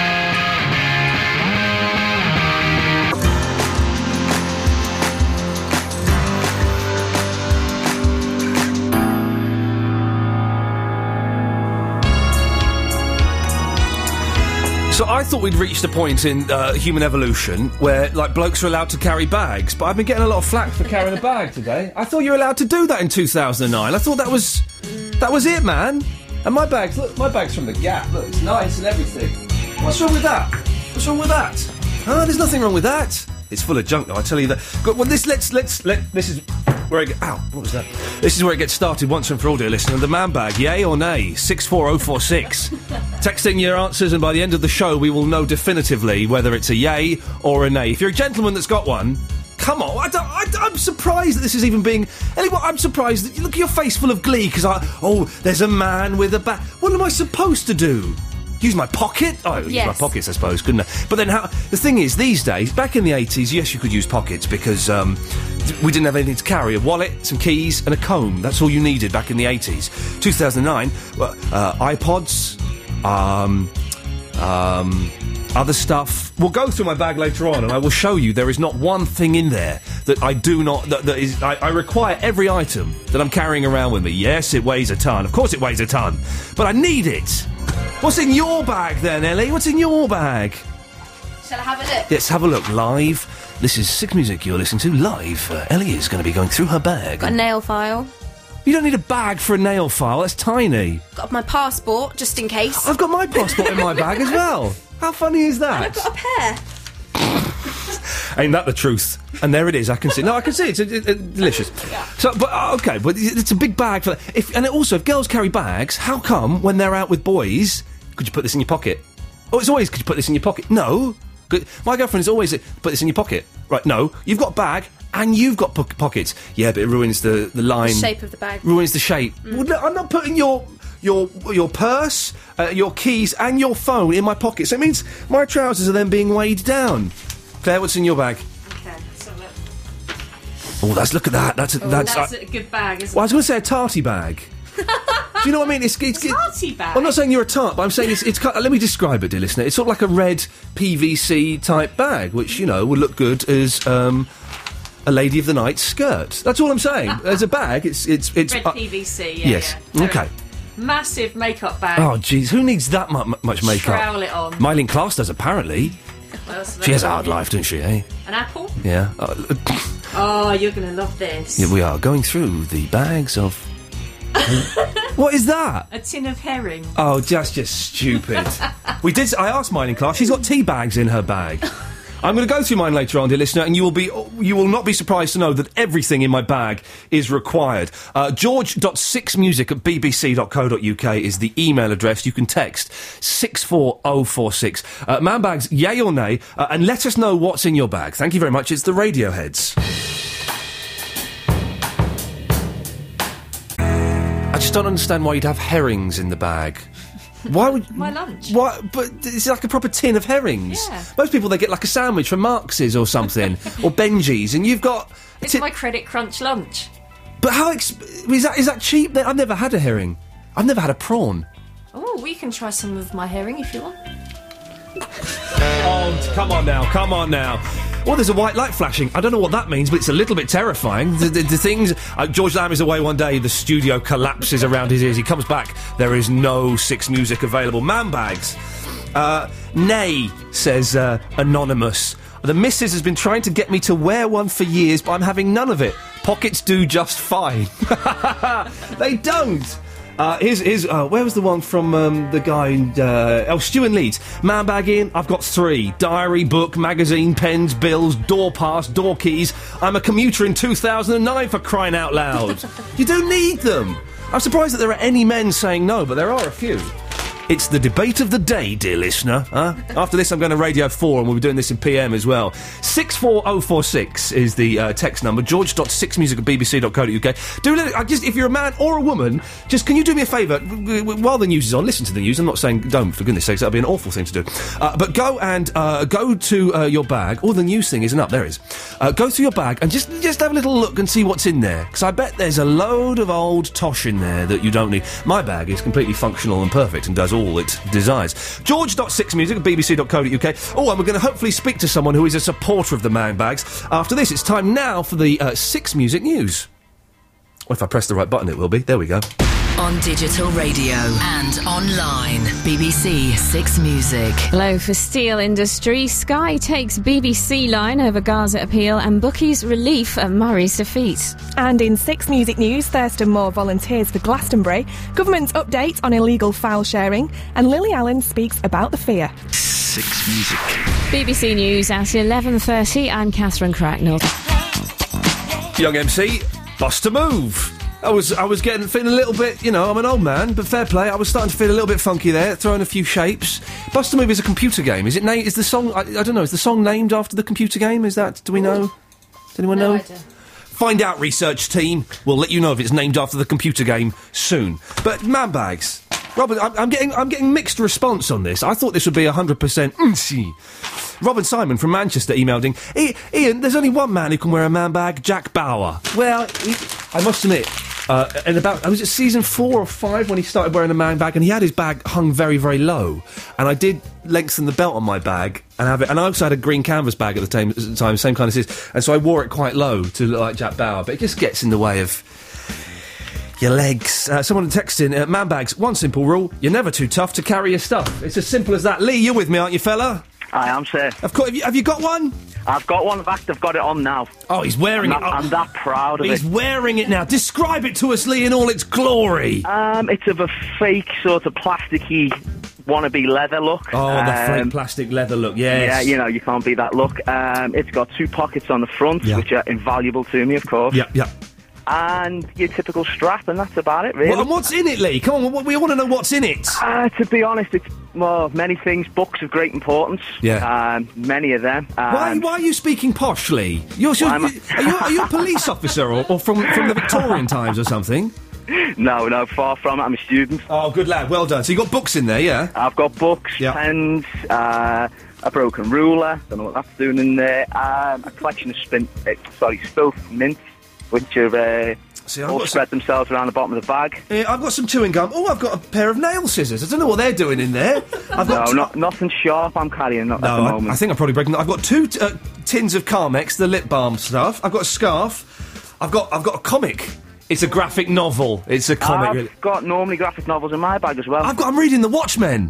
So I thought we'd reached a point in uh, human evolution where, like, blokes are allowed to carry bags, but I've been getting a lot of flack for carrying a bag today. I thought you were allowed to do that in two thousand nine. I thought that was... that was it, man. And my bags, look, my bag's from the Gap. Look, it's nice and everything. What's wrong with that? What's wrong with that? Huh? There's nothing wrong with that. It's full of junk, though, I tell you that. But, well, this, let's, let's, let, this is where it... Ow, what was that? This is where it gets started once and for all, dear listener. The man bag, yay or nay? six four oh four six. Texting your answers, and by the end of the show, we will know definitively whether it's a yay or a nay. If you're a gentleman that's got one, come on. I don't, I, I'm surprised that this is even being... Anyway, I'm surprised that... Look at your face full of glee, because I... Oh, there's a man with a bag. What am I supposed to do? Use my pocket? Oh, use Yes. my pockets, I suppose, couldn't I? But then how... The thing is, these days, back in the eighties, yes, you could use pockets because um, we didn't have anything to carry. A wallet, some keys, and a comb. That's all you needed back in the eighties. two thousand nine, well, uh, iPods, um, um, other stuff. We'll go through my bag later on, and I will show you there is not one thing in there that I do not... That, that is, I, I require every item that I'm carrying around with me. Yes, it weighs a ton. Of course it weighs a ton. But I need it. What's in your bag then, Ellie? What's in your bag? Shall I have a look? Let's have a look live. This is Six Music you're listening to live. Uh, Ellie is going to be going through her bag. Got a nail file. You don't need a bag for a nail file. That's tiny. Got my passport, just in case. I've got my passport in my bag as well. How funny is that? And I've got a pair. Ain't that the truth? And there it is. I can see. No, I can see. It's uh, uh, delicious. Yeah. So, but uh, okay, but it's a big bag for. If and also, if girls carry bags, how come when they're out with boys, could you put this in your pocket? Oh, it's always could you put this in your pocket? No. Good. My girlfriend is always put this in your pocket. Right? No, you've got a bag and you've got po- pockets. Yeah, but it ruins the the line. The shape of the bag. Ruins the shape. Mm. Well, no, I'm not putting your. Your your purse, uh, your keys, and your phone in my pocket. So it means my trousers are then being weighed down. Claire, what's in your bag? Okay, so look. Oh, that's look at that. That's a, Oh, that's, that's uh, a good bag, isn't well, I was going to say a tarty bag. Do you know what I mean? It's, it's, it? Tarty bag? Well, I'm not saying you're a tart, but I'm saying it's. it's kind let me describe it, dear listener. It's sort of like a red P V C type bag, which you know would look good as. Um, A lady of the night skirt. That's all I'm saying. There's a bag. It's it's it's red uh, P V C. Yeah, yes. Yeah. Okay. Massive makeup bag. Oh, jeez. Who needs that mu- much makeup? Trowel it on. Mylene Class does, apparently. Well, she has a hard life, doesn't she, eh? An apple? Yeah. Uh, oh, you're going to love this. Yeah, we are going through the bags of... What is that? A tin of herring. Oh, just just stupid. we did. I asked Mylene Class. She's got tea bags in her bag. I'm going to go through mine later on, dear listener, and you will be you will not be surprised to know that everything in my bag is required. Uh, george dot six music at b b c dot co dot u k is the email address. You can text six four oh four six. Uh, man bags, yay or nay, uh, and let us know what's in your bag. Thank you very much. It's the Radioheads. I just don't understand why you'd have herrings in the bag. Why would my lunch? Why? But it's like a proper tin of herrings. Yeah. Most people they get like a sandwich from Marx's or something, or Benji's, and you've got. It's tin- my Credit Crunch lunch. But how exp- is that? Is that cheap? I've never had a herring. I've never had a prawn. Oh, we can try some of my herring if you want. Oh, come on now, come on now. Well, there's a white light flashing. I don't know what that means, but it's a little bit terrifying. The, the, the things... Uh, George Lamb is away one day, the studio collapses around his ears. He comes back, there is no Six Music available. Man bags. Uh, nay, says uh, Anonymous. The missus has been trying to get me to wear one for years, but I'm having none of it. Pockets do just fine. They don't. Uh, here's, here's uh, where was the one from um, the guy in, uh, oh, Stu and Leeds. Man bag in, I've got three. Diary, book, magazine, pens, bills, door pass, door keys. I'm a commuter in two thousand nine, for crying out loud. You do need them. I'm surprised that there are any men saying no, but there are a few. It's the debate of the day, dear listener. Huh? After this, I'm going to Radio four, and we'll be doing this in P M as well. six four oh four six is the uh, text number. george dot six music at b b c dot co dot u k. Do let it, I just, if you're a man or a woman, just can you do me a favour? W- w- while the news is on, listen to the news. I'm not saying don't, for goodness sakes, that'd be an awful thing to do. Uh, but go and uh, go to uh, your bag. Oh, the news thing isn't up. There it is. Uh, go through your bag and just just have a little look and see what's in there. Because I bet there's a load of old tosh in there that you don't need. My bag is completely functional and perfect and does all it desires. george dot six music at b b c dot co dot u k. Oh, and we're going to hopefully speak to someone who is a supporter of the man bags. After this, it's time now for the uh, Six Music News. Well, if I press the right button, it will be. There we go. On digital radio and online. B B C Six Music. Low for steel industry. Sky takes B B C line over Gaza appeal and bookies relief at Murray's defeat. And in Six Music News, Thurston Moore volunteers for Glastonbury, government's update on illegal file sharing, and Lily Allen speaks about the fear. Six Music. B B C News at eleven thirty. I'm Catherine Cracknell. Young M C, bust a move. I was I was getting feeling a little bit, you know, I'm an old man, but fair play. I was starting to feel a little bit funky there, throwing a few shapes. Bust a Move is a computer game. Is it? Na- is the song? I, I don't know. Is the song named after the computer game? Is that? Do we know? Does anyone No know? idea. Find out, research team. We'll let you know if it's named after the computer game soon. But man bags, Robin, I'm, I'm getting I'm getting mixed response on this. I thought this would be a hundred percent. Robin Simon from Manchester emailed in, "I- Ian, there's only one man who can wear a man bag, Jack Bauer. Well, he, I must admit, uh, in about, I was at season four or five when he started wearing a man bag, and he had his bag hung very, very low. And I did lengthen the belt on my bag and have it, and I also had a green canvas bag at the time, at the time same kind as his, and so I wore it quite low to look like Jack Bauer, but it just gets in the way of your legs." Uh, someone texted in, uh, man bags, one simple rule, you're never too tough to carry your stuff. It's as simple as that. Lee, you're with me, aren't you, fella? Hi, I'm sir. Of course. Have you, have you got one? I've got one. In fact, I've got it on now. Oh, he's wearing I'm it. That, I'm that proud of he's it. He's wearing it now. Describe it to us, Lee, in all its glory. Um, it's of a fake sort of plasticky wannabe leather look. Oh, the um, fake plastic leather look, yes. Yeah, you know, you can't beat that look. Um, it's got two pockets on the front, yeah. which are invaluable to me, of course. Yeah, yeah. And your typical strap, and that's about it, really. Well, and what's in it, Lee? Come on, what, we want to know what's in it. Uh, to be honest, it's well, many things. Books of great importance. Yeah. Um, many of them. Um, why, why are you speaking posh, Lee? You're, you're, I'm a- are, you, are you a police officer or, or from, from the Victorian times or something? No, no, far from it. I'm a student. Oh, good lad. Well done. So you got books in there, yeah? I've got books, yeah. pens, uh, a broken ruler. Don't know what that's doing in there. Um, a collection of spin, uh, sorry, spilt mints, which are uh, See, I've all got spread some... themselves around the bottom of the bag. Yeah, I've got some chewing gum. Oh, I've got a pair of nail scissors. I don't know what they're doing in there. I've got no, t- not, nothing sharp I'm carrying not no, at the I, moment. I think I'm probably breaking that. I've got two t- uh, tins of Carmex, the lip balm stuff. I've got a scarf. I've got I've got a comic. It's a graphic novel. It's a comic. I've really. got normally graphic novels in my bag as well. I've got. I'm reading The Watchmen.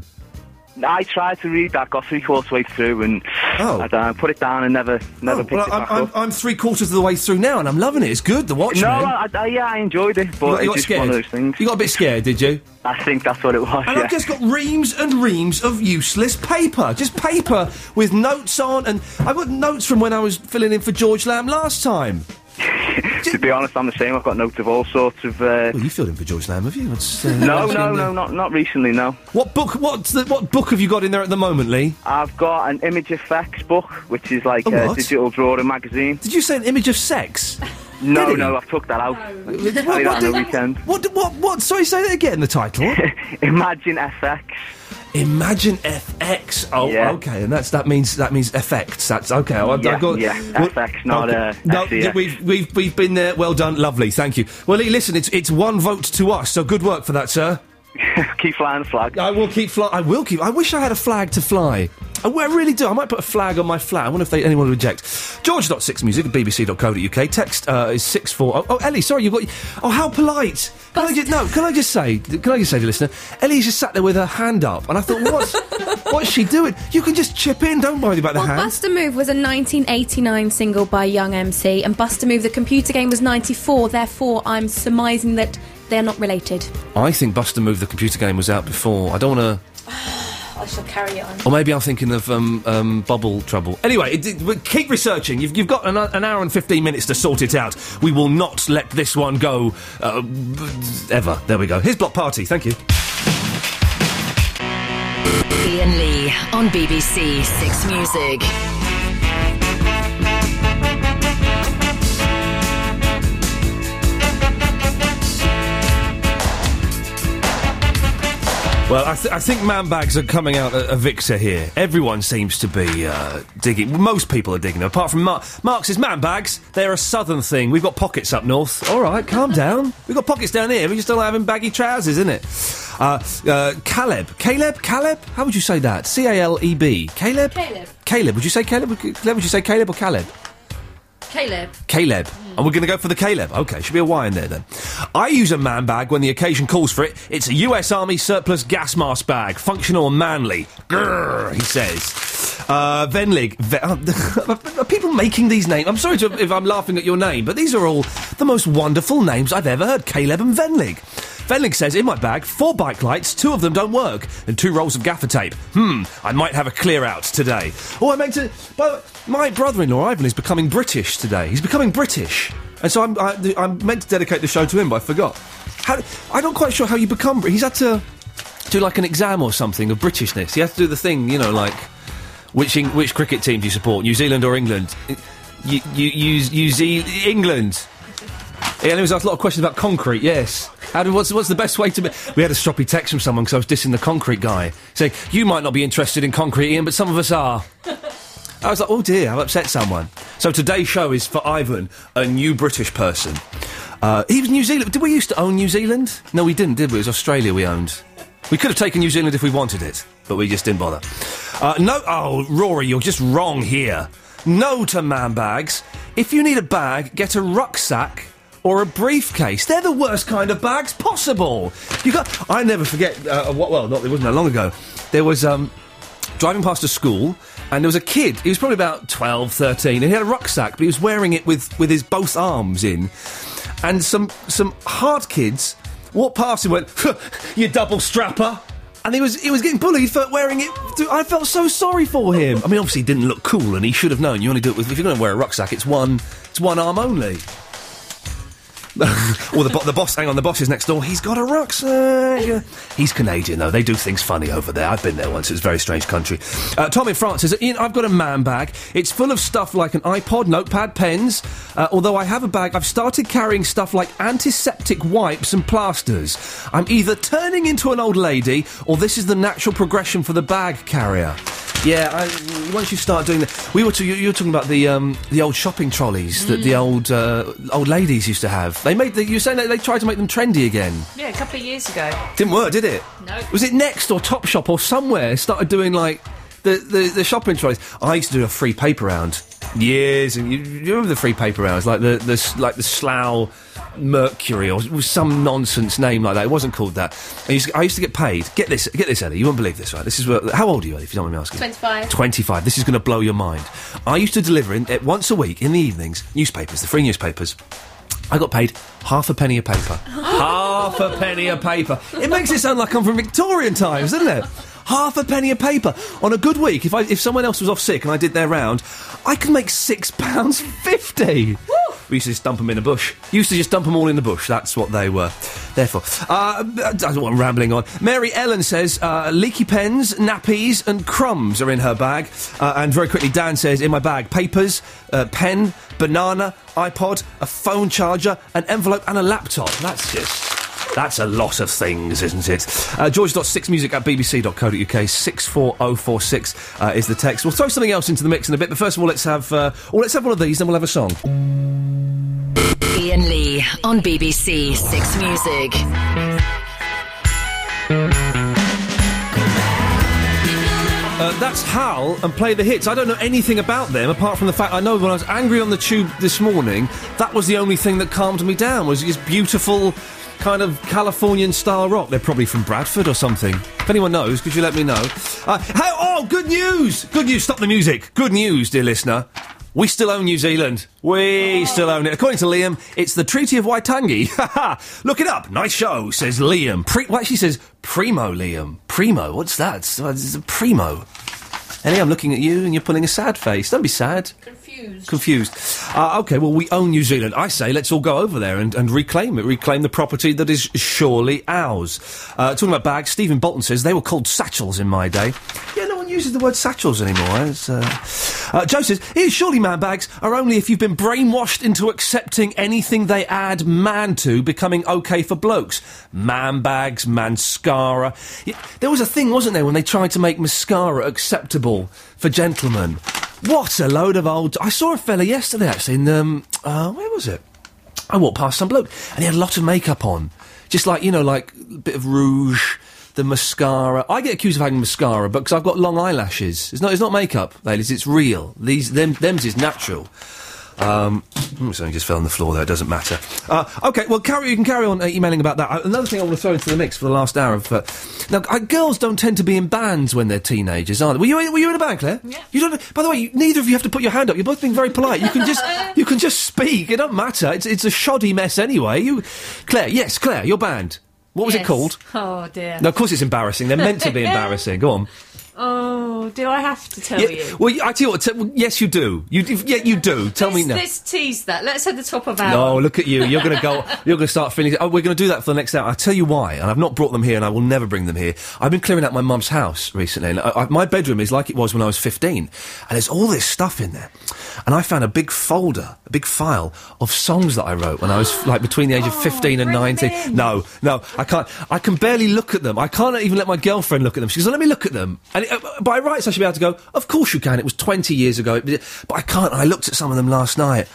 I tried to read that, got three quarters way through, and oh. I uh, put it down and never, never oh, picked well, it I'm, back I'm, up. I'm three quarters of the way through now, and I'm loving it. It's good. The Watchmen. No, I, I, yeah, I enjoyed it, but you got, you it's got just scared. one of those things. You got a bit scared, did you? I think that's what it was. And yeah. I've just got reams and reams of useless paper. Just paper with notes on, and I've got notes from when I was filling in for George Lamb last time. To be honest, I'm the same. I've got notes of all sorts of. Uh... Well, you filled in for George Lamb, have you? It's, uh, no, no, no, not not recently. No. What book? What's the, what book have you got in there at the moment, Lee? I've got an Image Effects book, which is like a, a digital drawing magazine. Did you say an image of sex? No, no, I've took that out. No. I what, that what, on the weekend. What? What? What? Sorry, say that again. The title. Imagine F X. Imagine F X. Oh, yeah. okay, and that's that means that means effects. That's okay. I, yeah, I got, yeah. Well, F X, not okay. uh, no. F C X. We've we've we've been there. Well done, lovely. Thank you. Well, Lee, listen, it's it's one vote to us. So good work for that, sir. Keep flying the flag. I will keep fly. I will keep. I wish I had a flag to fly. I, I really do. I might put a flag on my flat. I wonder if they, anyone would reject. George dot six music at b b c dot co dot u k. Text uh, is six four. Oh, oh, Ellie, sorry, you've got. Oh, how polite. Can I just, no, can I just say? Can I just say to the listener, Ellie's just sat there with her hand up, and I thought, what's what's she doing? You can just chip in. Don't worry about the well, hand. Bust a Move was a nineteen eighty-nine single by Young M C, and Bust a Move, the computer game, was ninety-four. Therefore, I'm surmising that they're not related. I think Bust a Move, the computer game, was out before. I don't want to. I shall carry on. Or maybe I'm thinking of um, um, Bubble Trouble. Anyway, it, it, keep researching. You've, you've got an, an hour and fifteen minutes to sort it out. We will not let this one go uh, ever. There we go. Here's Block Party. Thank you. Ian Lee on B B C Six Music. Well, I, th- I think man bags are coming out a, a victor here. Everyone seems to be uh, digging. Most people are digging them, apart from Mark. Mark's man bags. They're a southern thing. We've got pockets up north. All right, calm down. We've got pockets down here. We just don't have having baggy trousers, isn't it? Uh, uh, Caleb, Caleb, Caleb. How would you say that? C A L E B. Caleb. Caleb. Caleb. Would you say Caleb? Caleb? Would you say Caleb or Caleb? Caleb. Caleb. And we're going to go for the Caleb. OK, should be a Y in there, then. I use a man bag when the occasion calls for it. It's a U S Army surplus gas mask bag. Functional and manly. Grrr, he says. Uh, Venlig. Ve- uh, are people making these names? I'm sorry to, if I'm laughing at your name, but these are all the most wonderful names I've ever heard. Caleb and Venlig. Venlig says, in my bag, four bike lights, two of them don't work, and two rolls of gaffer tape. Hmm, I might have a clear out today. Oh, I meant to... But my brother-in-law, Ivan, is becoming British today. He's becoming British. And so I'm, I, I'm meant to dedicate the show to him, but I forgot. How, I'm not quite sure how you become... He's had to do, like, an exam or something of Britishness. He has to do the thing, you know, like... Which in, which cricket team do you support? New Zealand or England? You, you, you, New Zealand... England. Yeah, and there was a lot of questions about concrete, yes. How do, what's, what's the best way to... Be? We had a stroppy text from someone because I was dissing the concrete guy. Saying, you might not be interested in concrete, Ian, but some of us are. I was like, oh dear, I've upset someone. So today's show is for Ivan, a new British person. Uh, he was New Zealand. Did we used to own New Zealand? No, we didn't, did we? It was Australia we owned. We could have taken New Zealand if we wanted it, but we just didn't bother. Uh, no... Oh, Rory, you're just wrong here. No to man bags. If you need a bag, get a rucksack... or a briefcase. They're the worst kind of bags possible. You got. I never forget. Uh, what? Well, not, it wasn't that long ago. There was um, driving past a school, and there was a kid. He was probably about twelve, thirteen, and he had a rucksack, but he was wearing it with, with his both arms in. And some some hard kids walked past him and went, "You double strapper." And he was he was getting bullied for wearing it. I felt so sorry for him. I mean, obviously, he didn't look cool, and he should have known. You only do it with if you're going to wear a rucksack. It's one it's one arm only. Or the, bo- the boss, hang on, the boss is next door. He's got a rucksack. He's Canadian, though. They do things funny over there. I've been there once. It's a very strange country. Uh, Tom in France says, Ian, I've got a man bag. It's full of stuff like an iPod, notepad, pens. Uh, although I have a bag, I've started carrying stuff like antiseptic wipes and plasters. I'm either turning into an old lady, or this is the natural progression for the bag carrier. Yeah, I, once you start doing that, we were to, you, you were talking about the um, the old shopping trolleys mm. that the old uh, old ladies used to have. They made the, you were saying that they tried to make them trendy again. Yeah, a couple of years ago. Didn't work, did it? No. Was it Next or Topshop or somewhere started doing like the, the, the shopping trolleys? I used to do a free paper round years, and you, you remember the free paper rounds, like the the like the Slough Mercury or some nonsense name like that. It wasn't called that. I used, to, I used to get paid. Get this, get this, Ellie. You won't believe this, right? This is what, how old are you, Ellie? If you don't mind me asking. Twenty-five. Twenty-five. This is going to blow your mind. I used to deliver in uh, once a week in the evenings newspapers, the free newspapers. I got paid half a penny a paper. Half a penny a paper. It makes it sound like I'm from Victorian times, doesn't it? Half a penny a paper. On a good week, if I, if someone else was off sick and I did their round, I could make six pounds fifty. We used to just dump them in a bush. Used to just dump them all in the bush. That's what they were there for. Uh, I don't want rambling on. Mary Ellen says uh, leaky pens, nappies and crumbs are in her bag. Uh, and very quickly, Dan says, in my bag, papers, uh, pen, banana, iPod, a phone charger, an envelope and a laptop. That's just... That's a lot of things, isn't it? Uh, George dot six music at b b c dot co dot u k. six four oh four six uh, is the text. We'll throw something else into the mix in a bit, but first of all, let's have... Uh, well, let's have one of these, then we'll have a song. Ian Lee on B B C Six Music. Uh, that's Hal and Play the Hits. I don't know anything about them, apart from the fact I know when I was angry on the tube this morning, that was the only thing that calmed me down, was this beautiful... kind of Californian-style rock. They're probably from Bradford or something. If anyone knows, could you let me know? Uh, hey, oh, good news! Good news, stop the music. Good news, dear listener. We still own New Zealand. We oh. still own it. According to Liam, it's the Treaty of Waitangi. Ha ha! Look it up. Nice show, says Liam. Pre- well, actually says Primo, Liam. Primo, what's that? It's, it's a Primo. Ellie, I'm looking at you and you're pulling a sad face. Don't be sad. Confused. Confused. Uh, OK, well, we own New Zealand. I say let's all go over there and, and reclaim it. Reclaim the property that is surely ours. Uh, talking about bags, Stephen Bolton says they were called satchels in my day. Yeah, no one uses the word satchels anymore. It's, uh... Uh, Joe says, here, surely man bags are only if you've been brainwashed into accepting anything they add man to becoming OK for blokes. Man bags, mascara. Yeah, there was a thing, wasn't there, when they tried to make mascara acceptable for gentlemen. What a load of old... I saw a fella yesterday, actually, in, um... Uh, where was it? I walked past some bloke, and he had a lot of makeup on. Just like, you know, like a bit of rouge, the mascara. I get accused of having mascara, but because I've got long eyelashes. It's not, it's not makeup, ladies, it's real. These, them, them's is natural. Um, something just fell on the floor there, it doesn't matter. Uh, OK, well, carry, you can carry on uh, emailing about that. Uh, another thing I want to throw into the mix for the last hour of... Uh, now, uh, girls don't tend to be in bands when they're teenagers, are they? Were you, were you in a band, Claire? Yeah. You don't, by the way, you, neither of you have to put your hand up. You're both being very polite. You can just you can just speak. It doesn't matter. It's, it's a shoddy mess anyway. You, Claire, yes, Claire, your band. What was yes. it called? Oh, dear. No, of course it's embarrassing. They're meant to be embarrassing. Go on. Oh, do I have to tell yeah, you? Well, I tell you what. T- well, yes, you do. You, yeah, you do. Tell let's, me now. Let's tease that. Let's at the top of our. No, look at you. You're going to go. You're going to start feeling. Oh, we're going to do that for the next hour. I'll tell you why. And I've not brought them here, and I will never bring them here. I've been clearing out my mum's house recently. And I, I, my bedroom is like it was when I was fifteen, and there's all this stuff in there. And I found a big folder, a big file of songs that I wrote when I was like between the age of fifteen and nineteen. No, no, I can't. I can barely look at them. I can't even let my girlfriend look at them. She goes, "Let me look at them." And uh, by rights, I should be able to go, of course you can, it was twenty years ago, but I can't. I looked at some of them last night.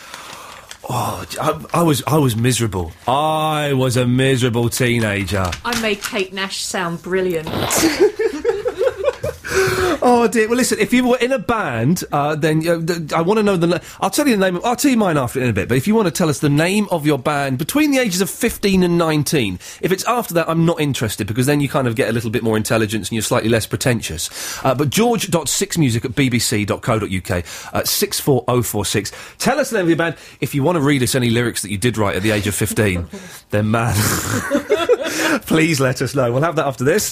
Oh, I, I was I was miserable. I was a miserable teenager. I made Kate Nash sound brilliant. Oh dear. Well, listen. If you were in a band, uh, then uh, th- I want to know the. Na- I'll tell you the name. Of, I'll tell you mine after in a bit. But if you want to tell us the name of your band between the ages of fifteen and nineteen, if it's after that, I'm not interested because then you kind of get a little bit more intelligence and you're slightly less pretentious. Uh, but George dot six music at b b c dot co dot u k uh, six four oh four six. Tell us the name of your band. If you want to read us any lyrics that you did write at the age of fifteen, then man, please let us know. We'll have that after this.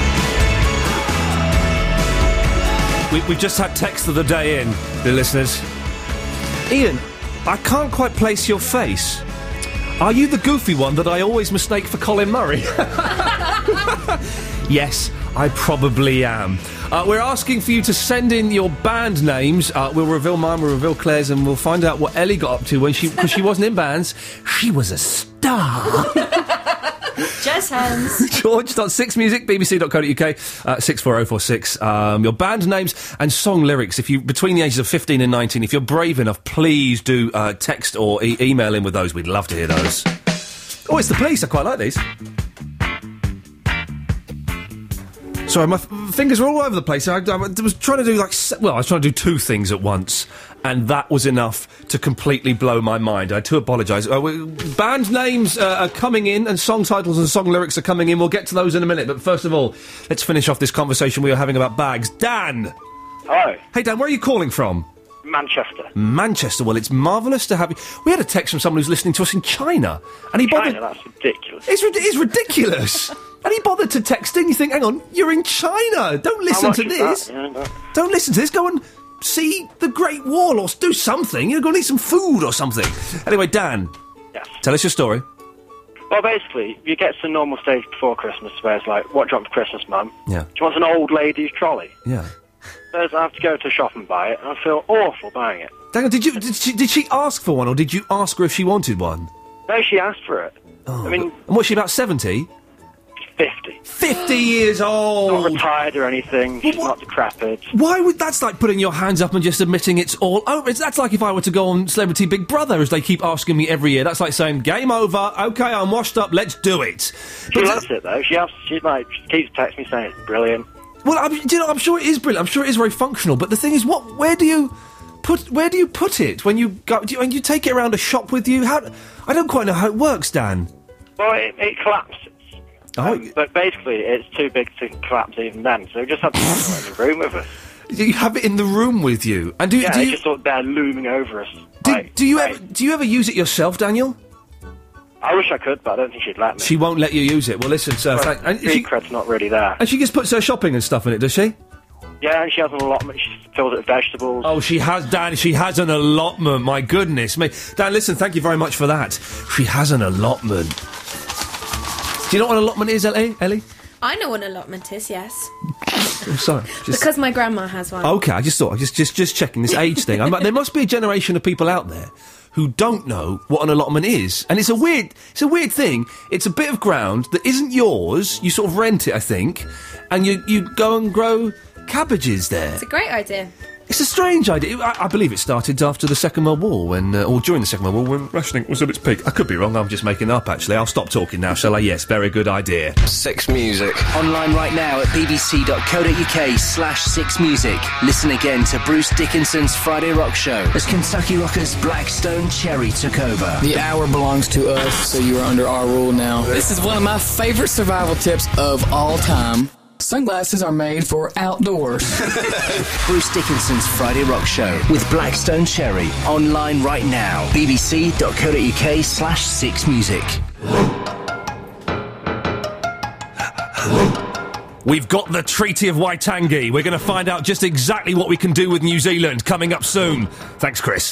We, we've just had text of the day in, dear listeners. Ian, I can't quite place your face. Are you the goofy one that I always mistake for Colin Murray? Yes, I probably am. Uh, we're asking for you to send in your band names. Uh, we'll reveal mine, we'll reveal Claire's, and we'll find out what Ellie got up to when she... Because she wasn't in bands. She was a star. Jazz hands. George dot six music, b b c dot co dot u k, uh, six four oh four six. Um, your band names and song lyrics, if you between the ages of fifteen and nineteen, if you're brave enough, please do uh, text or e- email in with those. We'd love to hear those. Oh, it's the police. I quite like these. Sorry, my f- fingers were all over the place. I, I was trying to do like... Se- well, I was trying to do two things at once, and that was enough to completely blow my mind. I had to apologise. Uh, we- band names uh, are coming in, and song titles and song lyrics are coming in. We'll get to those in a minute, but first of all, let's finish off this conversation we were having about bags. Dan! Hello. Hey, Dan, where are you calling from? Manchester. Manchester. Well, it's marvellous to have you. We had a text from someone who's listening to us in China, and he bothered... China, that's ridiculous. It's, rid- it's ridiculous. And he bothered to text in. You think, hang on, you're in China. Don't listen to this. Yeah, no. Don't listen to this. Go and see the Great Wall or do something. You're going to eat some food or something. Anyway, Dan. Yes. Tell us your story. Well, basically, you get to the normal stage before Christmas where it's like, what do you want for Christmas, Mum? Yeah. She wants an old lady's trolley. Yeah. There's, I have to go to a shop and buy it, and I feel awful buying it. Hang on, did you did she, did she ask for one, or did you ask her if she wanted one? No, she asked for it. Oh. I mean... And what's she, about seventy? fifty. fifty years old! Not retired or anything, she's not decrepit. Why would... That's like putting your hands up and just admitting it's all over. It's, that's like if I were to go on Celebrity Big Brother, as they keep asking me every year. That's like saying, game over, OK, I'm washed up, let's do it. She But- loves it, though. She, has, she's like, she keeps texting me saying it's brilliant. Well, I'm, do you know, I'm sure it is brilliant. I'm sure it is very functional. But the thing is, what? Where do you put? Where do you put it when you go? Do you, when you take it around a shop with you? How? I don't quite know how it works, Dan. Well, it, it collapses. Oh, Um, but basically, it's too big to collapse even then, so we just have to have it in the room with us. you have it in the room with you, and do, Yeah, do it's you just sort of there looming over us. do, Like, do you right. ever do you ever use it yourself, Daniel? I wish I could, but I don't think she'd let me. She won't let you use it. Well, listen, sir. Well, thank, and, she, secret's not really there. and she just puts her shopping and stuff in it, does she? Yeah, and she has an allotment. She fills it with vegetables. Oh, she has, Dan. She has an allotment. My goodness me, Dan. Listen, thank you very much for that. She has an allotment. Do you know what an allotment is, Ellie? Ellie? I know what an allotment is, yes. I'm sorry. Just... Because my grandma has one. Okay, I just thought, just just just checking this age thing. I'm, like, there must be a generation of people out there who don't know what an allotment is, and it's a weird, it's a weird thing. It's a bit of ground that isn't yours. You sort of rent it, I think, and you you go and grow cabbages there. It's a great idea. It's a strange idea. I, I believe it started after the Second World War, when, uh, or during the Second World War, when rationing was at its peak. I could be wrong. I'm just making it up. Actually, I'll stop talking now, shall I? Yes, very good idea. Six Music. Online right now at bbc.co.uk slash six music. Listen again to Bruce Dickinson's Friday Rock Show as Kentucky rockers Blackstone Cherry took over. The hour belongs to us, so you are under our rule now. This is one of my favorite survival tips of all time. Sunglasses are made for outdoors. Bruce Dickinson's Friday Rock Show with Blackstone Cherry. Online right now. bbc.co.uk slash six music. We've got the Treaty of Waitangi. We're going to find out just exactly what we can do with New Zealand coming up soon. Thanks, Chris.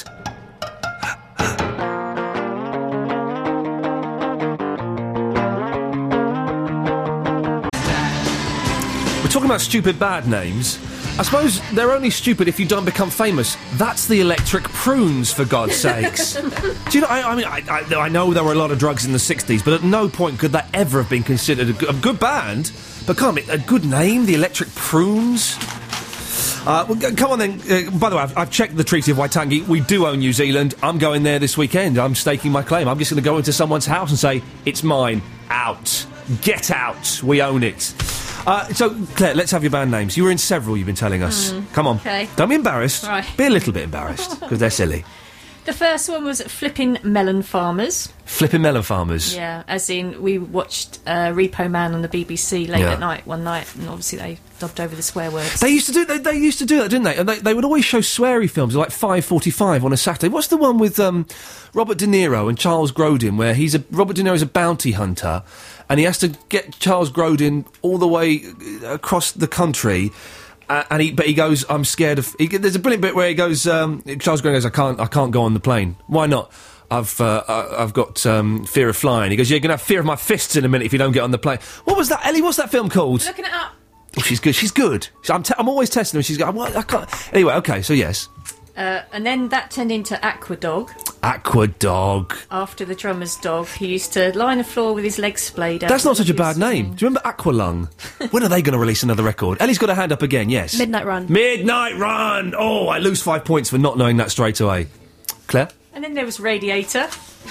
We're talking about stupid bad names. I suppose they're only stupid if you don't become famous. That's the Electric Prunes, for God's sakes. Do you know, I, I mean, I, I, I know there were a lot of drugs in the sixties, but at no point could that ever have been considered a good, a good band. But come on, a good name, the Electric Prunes? Uh, well, g- come on then. Uh, by the way, I've, I've checked the Treaty of Waitangi. We do own New Zealand. I'm going there this weekend. I'm staking my claim. I'm just going to go into someone's house and say, it's mine. Out. Get out. We own it. Uh, so, Claire, let's have your band names. You were in several, you've been telling us. Mm, Come on. okay. Don't be embarrassed. Right. Be a little bit embarrassed, because they're silly. The first one was Flippin' Melon Farmers. Flippin' Melon Farmers. Yeah, as in we watched uh, Repo Man on the B B C late Yeah. at night one night, and obviously they dubbed over the swear words. They used to do they, they used to do that, didn't they? And they, they would always show sweary films at like five forty-five on a Saturday. What's the one with um, Robert De Niro and Charles Grodin, where he's a Robert De Niro's a bounty hunter, and he has to get Charles Grodin all the way across the country. Uh, and he, but he goes, I'm scared of. He, there's a brilliant bit where he goes, um, Charles Grodin goes, I can't, I can't go on the plane. Why not? I've, uh, I- I've got um, fear of flying. He goes, you're going to have fear of my fists in a minute if you don't get on the plane. What was that, Ellie? What's that film called? Looking it up. Oh, she's good. She's good. I'm, te- I'm always testing her. She's going, well, I can't. Anyway, okay. So yes, Uh, and then that turned into Aqua Dog. Aqua Dog. After the drummer's dog, he used to lie on the floor with his legs splayed out. That's not such a bad name. Do you remember Aqualung? When are they going to release another record? Ellie's got her hand up again. Yes. Midnight Run. Midnight Run. Oh, I lose five points for not knowing that straight away. Claire. And then there was Radiator.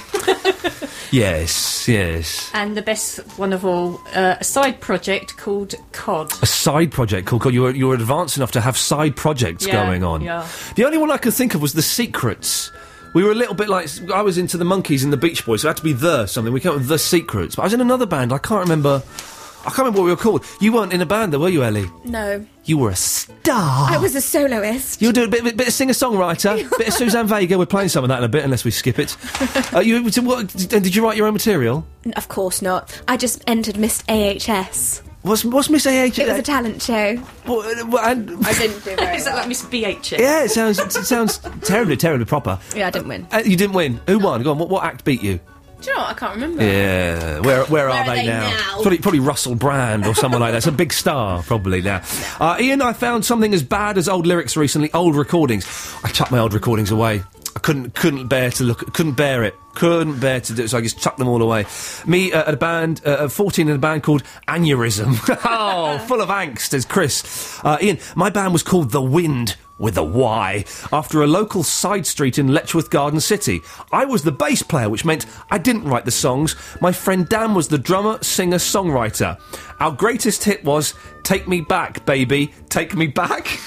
Yes. Yes. And the best one of all, uh, a side project called C O D. A side project called. You were you were advanced enough to have side projects Yeah, going on. yeah. The only one I could think of was The Secrets. We were a little bit like I was into the Monkees and the Beach Boys, so it had to be the something. We came up with The Secrets, but I was in another band. I can't remember. I can't remember what we were called. You weren't in a band, though, were you, Ellie? No. You were a star. I was a soloist. You were doing a bit, bit, bit of singer-songwriter, bit of Suzanne Vega. We're playing some of that in a bit, unless we skip it. Uh, you, so what, did did you write your own material? Of course not. I just entered Miss A H S. What's, what's Miss A H S? It was a talent show. What, what, and, I didn't do very Is that like Miss B H S? yeah, it sounds it sounds terribly, terribly proper. Yeah, I didn't win. Uh, you didn't win. Who won? Go on. What, what act beat you? Do you know what? I can't remember. Yeah, where where, are, are they, they now? now? Probably, probably Russell Brand or someone like that. It's a big star, probably now. Uh, Ian, I found something as bad as old lyrics recently. Old recordings. I chucked my old recordings away. I couldn't couldn't bear to look. Couldn't bear it. Couldn't bear to do it. So I just chucked them all away. Me uh, at a band, uh, fourteen in a band called Aneurysm. Oh, full of angst. As Chris, uh, Ian, my band was called The Wind. With a Y, after a local side street in Letchworth Garden City. I was the bass player, which meant I didn't write the songs. My friend Dan was the drummer, singer, songwriter. Our greatest hit was Take Me Back, Baby, Take Me Back.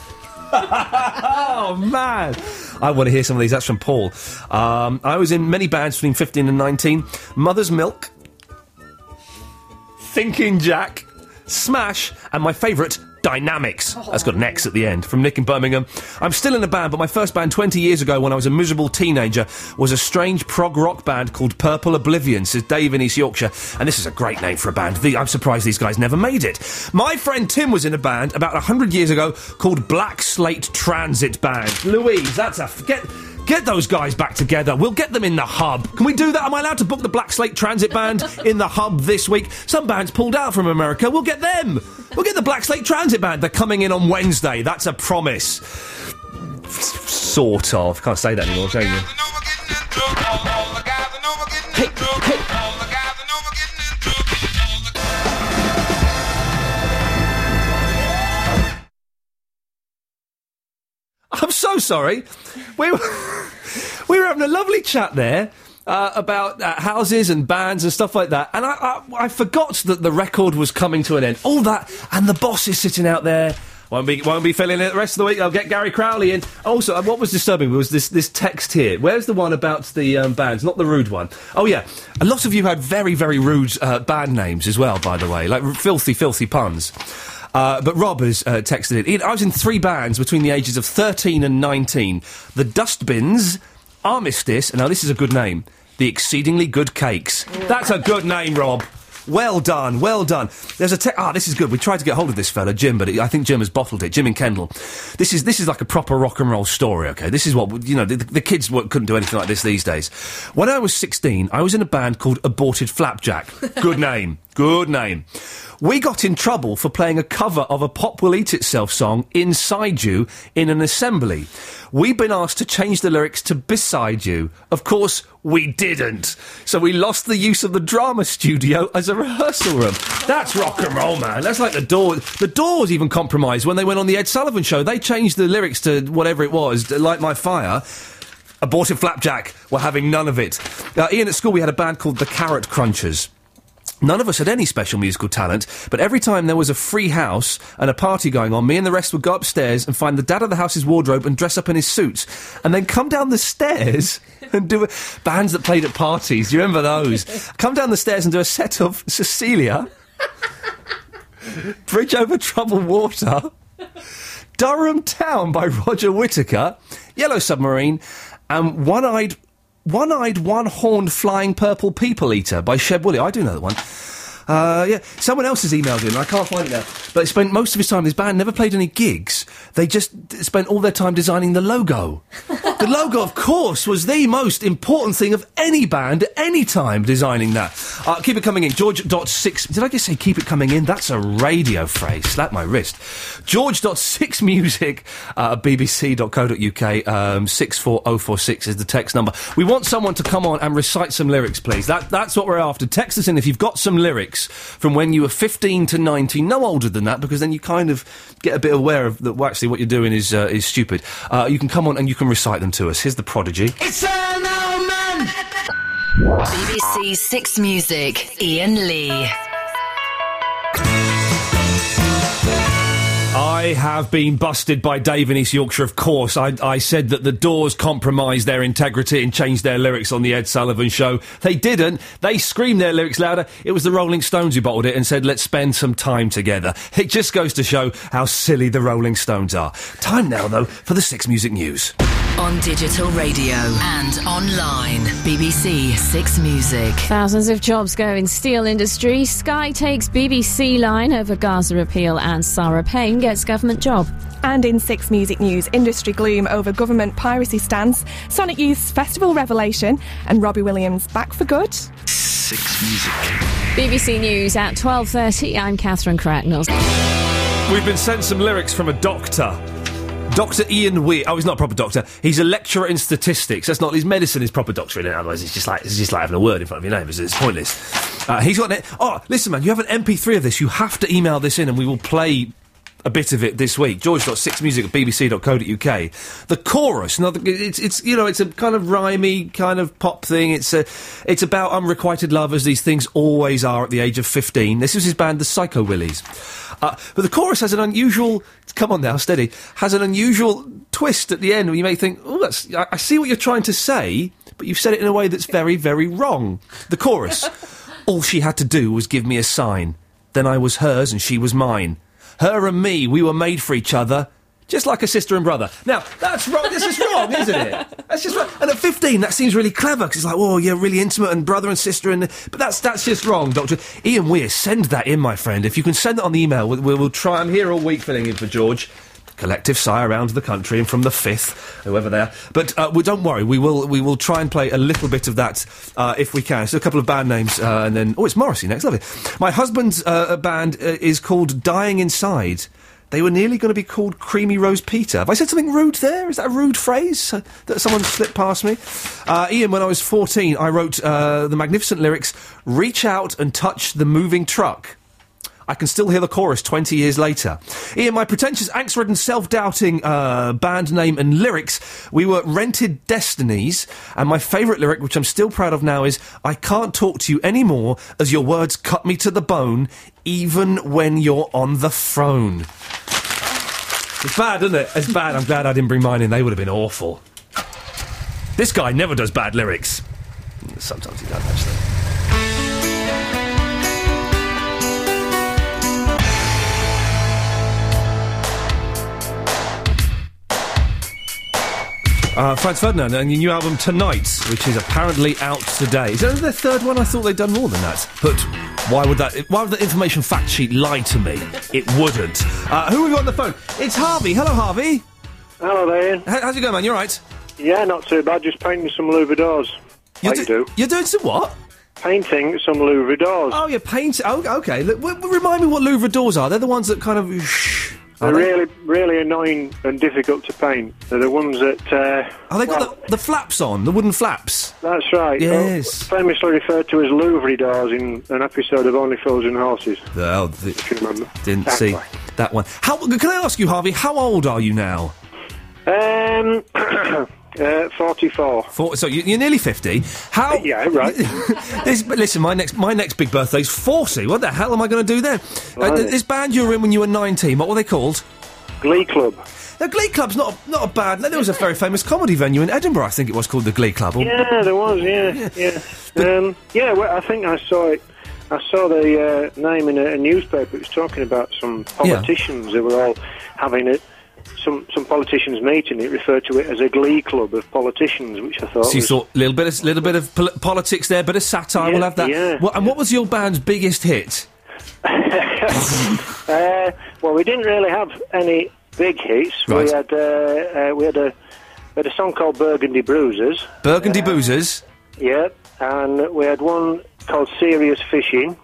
Oh, man. I want to hear some of these. That's from Paul. Um, I was in many bands between fifteen and nineteen. Mother's Milk, Thinking Jack, Smash, and my favourite, Dynamics. That's got an X at the end, from Nick in Birmingham. I'm still in a band, but my first band twenty years ago when I was a miserable teenager was a strange prog rock band called Purple Oblivion, says Dave in East Yorkshire. And this is a great name for a band. The, I'm surprised these guys never made it. My friend Tim was in a band about one hundred years ago called Black Slate Transit Band. Louise, that's a... Get, Get those guys back together. We'll get them in the hub. Can we do that? Am I allowed to book the Black Slate Transit Band in the hub this week? Some bands pulled out from America. We'll get them. We'll get the Black Slate Transit Band. They're coming in on Wednesday. That's a promise. Sort of. Can't say that anymore, can you? Hey, hey. I'm so sorry. We were, we were having a lovely chat there uh, about uh, houses and bands and stuff like that, and I, I, I forgot that the record was coming to an end. All that, and the boss is sitting out there. Won't be won't be filling it the rest of the week. I'll get Gary Crowley in. Also, uh, what was disturbing me was this this text here. Where's the one about the um, bands? Not the rude one. Oh yeah, a lot of you had very very rude uh, band names as well. By the way, like filthy filthy puns. Uh, but Rob has uh, texted in. I was in three bands between the ages of thirteen and nineteen. The Dustbins, Armistice, and now this is a good name, The Exceedingly Good Cakes. That's a good name, Rob. Well done, well done. There's a te- ah, this is good. We tried to get hold of this fella, Jim, but it, I think Jim has bottled it. Jim in Kendal. This is this is like a proper rock and roll story. Okay, this is what you know. The, the kids w- couldn't do anything like this these days. When I was sixteen, I was in a band called Aborted Flapjack. Good name, good name. We got in trouble for playing a cover of a Pop Will Eat Itself song, Inside You, in an assembly. We'd been asked to change the lyrics to Beside You. Of course, we didn't. So we lost the use of the drama studio as a rehearsal room. That's rock and roll, man. That's like the Doors. The Doors even compromised when they went on the Ed Sullivan Show. They changed the lyrics to whatever it was, Light My Fire. Aborted Flapjack were having none of it. Uh, Ian, at school we had a band called the Carrot Crunchers. None of us had any special musical talent, but every time there was a free house and a party going on, me and the rest would go upstairs and find the dad of the house's wardrobe and dress up in his suits, and then come down the stairs and do a, bands that played at parties. Do you remember those? Come down the stairs and do a set of Cecilia, Bridge Over Troubled Water, Durham Town by Roger Whittaker, Yellow Submarine, and One-Eyed... One-Eyed, One-Horned Flying Purple People Eater by Sheb Woolley. I do know that one. Uh, yeah, someone else has emailed in, I can't find it now. But he spent most of his time, this band never played any gigs. They just spent all their time designing the logo. The logo, of course, was the most important thing of any band at any time, designing that. Uh, keep it coming in. George dot six... Did I just say keep it coming in? That's a radio phrase. Slap my wrist. George dot six music uh, b b c dot co dot u k. Um, six four oh four six is the text number. We want someone to come on and recite some lyrics, please. That, that's what we're after. Text us in if you've got some lyrics from when you were fifteen to nineteen, no older than that, because then you kind of get a bit aware of that. Well, actually, what you're doing is uh, is stupid. Uh, you can come on and you can recite them to us. Here's the Prodigy. It's an old man. B B C Six Music, Ian Lee. I have been busted by Dave in East Yorkshire, of course. I, I said that the Doors compromised their integrity and changed their lyrics on the Ed Sullivan Show. They didn't. They screamed their lyrics louder. It was the Rolling Stones who bottled it and said, let's spend some time together. It just goes to show how silly the Rolling Stones are. Time now, though, for the Six Music News. On digital radio and online. B B C Six Music. Thousands of jobs go in steel industry. Sky takes B B C line over Gaza appeal, and Sarah Payne gets government job. And in Six Music News, industry gloom over government piracy stance, Sonic Youth's festival revelation, and Robbie Williams back for good. Six Music. B B C News at twelve thirty. I'm Catherine Cracknell. We've been sent some lyrics from a doctor. Doctor Ian Weir. Oh, he's not a proper doctor. He's a lecturer in statistics. That's not his medicine. His proper doctorate. Otherwise, it's just like it's just like having a word in front of your name. It's, it's pointless. Uh, he's got an. Oh, listen, man. You have an M P three of this. You have to email this in, and we will play a bit of it this week. George dot six music at b b c dot co dot u k. The chorus. No, it's it's you know it's a kind of rhymey kind of pop thing. It's a it's about unrequited love, as these things always are at the age of fifteen. This was his band, the Psycho Willies. Uh, but the chorus has an unusual... Come on now, steady. Has an unusual twist at the end where you may think, oh, that's... I, I see what you're trying to say, but you've said it in a way that's very, very wrong. The chorus. All she had to do was give me a sign. Then I was hers and she was mine. Her and me, we were made for each other, just like a sister and brother. Now, that's wrong. This is wrong, isn't it? That's just wrong. And at fifteen, that seems really clever, because it's like, oh, yeah, really intimate, and brother and sister, and... But that's that's just wrong, Doctor Ian Weir. Send that in, my friend. If you can send it on the email, we'll, we'll try. I'm here all week filling in for George. Collective sigh around the country, and from the fifth, whoever they are. But uh, well, don't worry, we will we will try and play a little bit of that uh, if we can. So a couple of band names, uh, and then... Oh, it's Morrissey next, lovely. My husband's uh, band uh, is called Dying Inside. They were nearly going to be called Creamy Rose Peter. Have I said something rude there? Is that a rude phrase uh, that someone slipped past me? Uh, Ian, when I was fourteen, I wrote uh, the magnificent lyrics, reach out and touch the moving truck. I can still hear the chorus twenty years later. Ian, my pretentious, angst-ridden, self-doubting uh, band name and lyrics, we were Rented Destinies, and my favourite lyric, which I'm still proud of now, is, I can't talk to you anymore as your words cut me to the bone, even when you're on the phone. It's bad, isn't it? It's bad. I'm glad I didn't bring mine in. They would have been awful. This guy never does bad lyrics. Sometimes he does, actually. Uh, Franz Ferdinand and your new album Tonight, which is apparently out today. Is that their third one? I thought they'd done more than that. But why would that... Why would the information fact sheet lie to me? It wouldn't. Uh, who have we got on the phone? It's Harvey. Hello, Harvey. Hello there, Ian. H- how's it going, man? You all right? Yeah, not too bad. Just painting some Louvre doors. How you do? You're doing some what? Painting some Louvre doors. Oh, you're painting... Oh, OK. Look, w- w- remind me what Louvre doors are. They're the ones that kind of... Shh. They're really, really annoying and difficult to paint. They're the ones that... Uh, oh, they got well, the, the flaps on, the wooden flaps? That's right. Yes. Well, famously referred to as Louvre doors in an episode of Only Fools and Horses. Oh, the, if you remember. Didn't that see way. that one. How, can I ask you, Harvey, how old are you now? Um, Uh, forty-four. Four, so you, you're nearly fifty. How? Yeah, right. this, listen, my next my next big birthday's forty. What the hell am I going to do then? Right. Uh, th- this band you were in when you were nineteen, what were they called? Glee Club. The Glee Club's not a, not a bad... There was a very famous comedy venue in Edinburgh, I think it was, called the Glee Club. Or, Yeah, there was, yeah, yeah. Yeah, um, yeah well, I think I saw it. I saw the uh, name in a, a newspaper. It was talking about some politicians who were all having a, some some politicians meeting. It referred to it as a Glee Club of politicians, which I thought So you was... thought a little bit of, little bit of pol- politics there, bit of satire, Yeah, we'll have that. yeah, Well, and what was your band's biggest hit? uh, well, we didn't really have any big hits. Right. We had uh, uh, we had a we had a song called Burgundy Bruisers. Burgundy Uh, Boozers? Yeah, and we had one called Serious Fishing.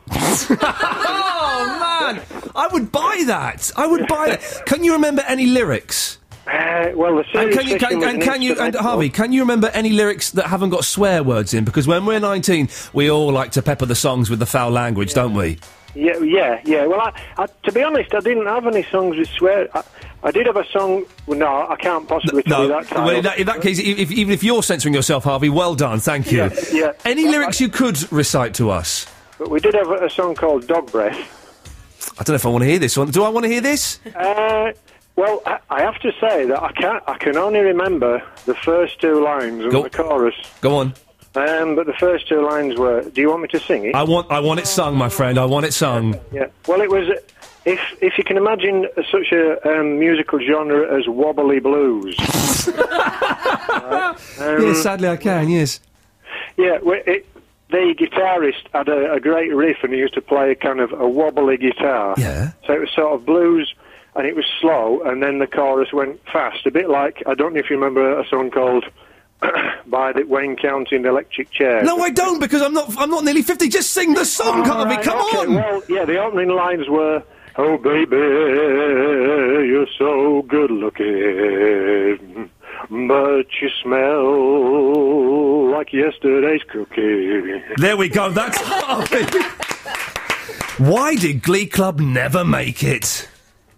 Oh, man! I would buy that! I would buy that. Can you remember any lyrics? Uh, well, the And Serious can you, Fishing can, was and an can you, and instrumental. Harvey, can you remember any lyrics that haven't got swear words in? Because when we're nineteen, we all like to pepper the songs with the foul language, don't we? Yeah, yeah, yeah. Well, I, I, to be honest, I didn't have any songs with swear. I, I did have a song. Well, no, I can't possibly tell you No, that title. well, in that, in that case, if, if, even if you're censoring yourself, Harvey, well done, thank you. Yeah, yeah. Any lyrics you could recite to us? But we did have a, a song called Dog Breath. I don't know if I want to hear this one. Do I want to hear this? Uh, well, I, I have to say that I can't. I can only remember the first two lines of Go- the chorus. Go on. Um, but the first two lines were, do you want me to sing it? I want, I want it sung, my friend. I want it sung. Yeah. Well, it was, uh, if if you can imagine uh, such a um, musical genre as wobbly blues. Right? Um, yes, sadly I can. Yes. Yeah, well, it, the guitarist had a, a great riff, and he used to play a kind of a wobbly guitar. Yeah. So it was sort of blues, and it was slow, and then the chorus went fast, a bit like, I don't know if you remember a song called By the Wayne County and Electric Chair. No, I don't, because I'm not. I'm not nearly fifty. Just sing the song, Oh, Harvey. right, Come okay. on. Well, yeah, the opening lines were, oh, baby, you're so good looking, but you smell like yesterday's cookie. There we go. That's Harvey. Why did Glee Club never make it?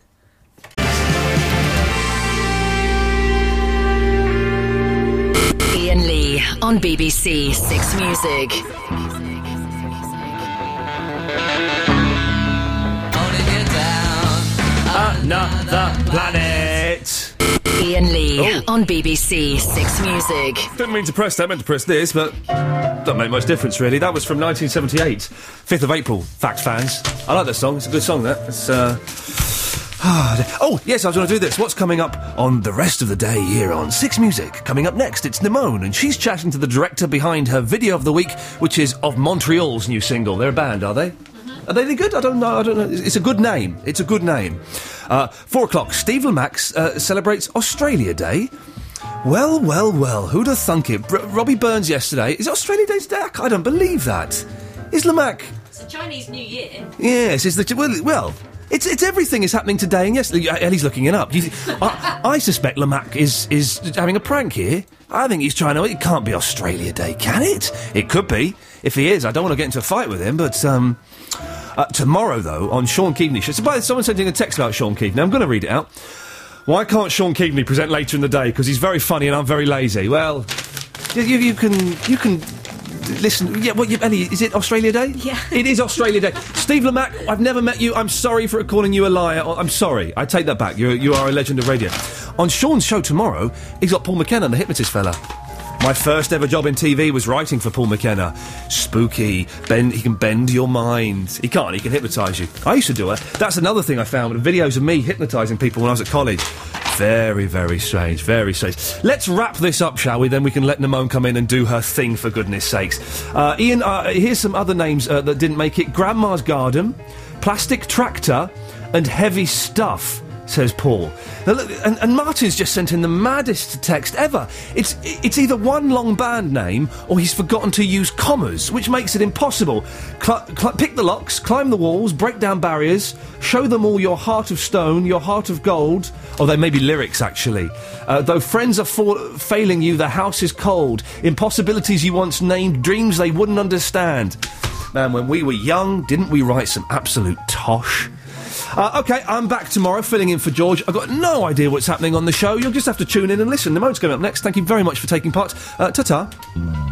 Ian Lee on B B C Six Music. Another planet. Ian Lee Oh. on B B C Six Music. Didn't mean to press that. I meant to press this, but doesn't make much difference really. That was from nineteen seventy-eight, fifth of April. Fact fans, I like that song. It's a good song. That. It's uh. Oh, yes, I was going to do this. What's coming up on the rest of the day here on Six Music? Coming up next, it's Nimone, and she's chatting to the director behind her video of the week, which is of Montreal's new single. They're a band, are they? Are they any good? I don't know. I don't know. It's a good name. It's a good name. Uh, four o'clock, Steve Lamacq uh, celebrates Australia Day. Well, well, well, who'd have thunk it? R- Robbie Burns yesterday. Is it Australia Day today? I don't believe that. Is Lamacq... It's a Chinese New Year. Yes, it's the... Well, well it's, it's everything is happening today and yesterday. Ellie's looking it up. You th- I, I suspect Lamacq is, is having a prank here. I think he's trying to... It can't be Australia Day, can it? It could be. If he is, I don't want to get into a fight with him, but... um. Uh, tomorrow, though, on Sean Keaveney... So, by someone sending a text about Sean Keaveney. I'm going to read it out. Why can't Sean Keaveney present later in the day? Because he's very funny and I'm very lazy. Well, you, you, you can... You can... Listen, yeah, what, you, Ellie, is it Australia Day? Yeah. It is Australia Day. Steve Lamacq, I've never met you. I'm sorry for calling you a liar. I'm sorry. I take that back. You're, you are a legend of radio. On Sean's show tomorrow, he's got Paul McKenna, the hypnotist fella. My first ever job in T V was writing for Paul McKenna. Spooky. Bend, he can bend your mind. He can't, he can hypnotise you. I used to do it. That's another thing I found. Videos of me hypnotising people when I was at college. Very, very strange. Very strange. Let's wrap this up, shall we? Then we can let Nimone come in and do her thing, for goodness sakes. Uh, Ian, uh, here's some other names uh, that didn't make it. Grandma's Garden, Plastic Tractor, and Heavy Stuff, says Paul. Now, look, and, and Martin's just sent in the maddest text ever. It's it's either one long band name or he's forgotten to use commas, which makes it impossible. Cl- cl- pick the locks, climb the walls, break down barriers, show them all your heart of stone, your heart of gold. Oh, they may be lyrics, actually. Uh, though friends are fa- failing you, the house is cold. Impossibilities you once named, dreams they wouldn't understand. Man, when we were young, didn't we write some absolute tosh? Uh, OK, I'm back tomorrow, filling in for George. I've got no idea what's happening on the show. You'll just have to tune in and listen. The mode's coming up next. Thank you very much for taking part. Uh, ta-ta.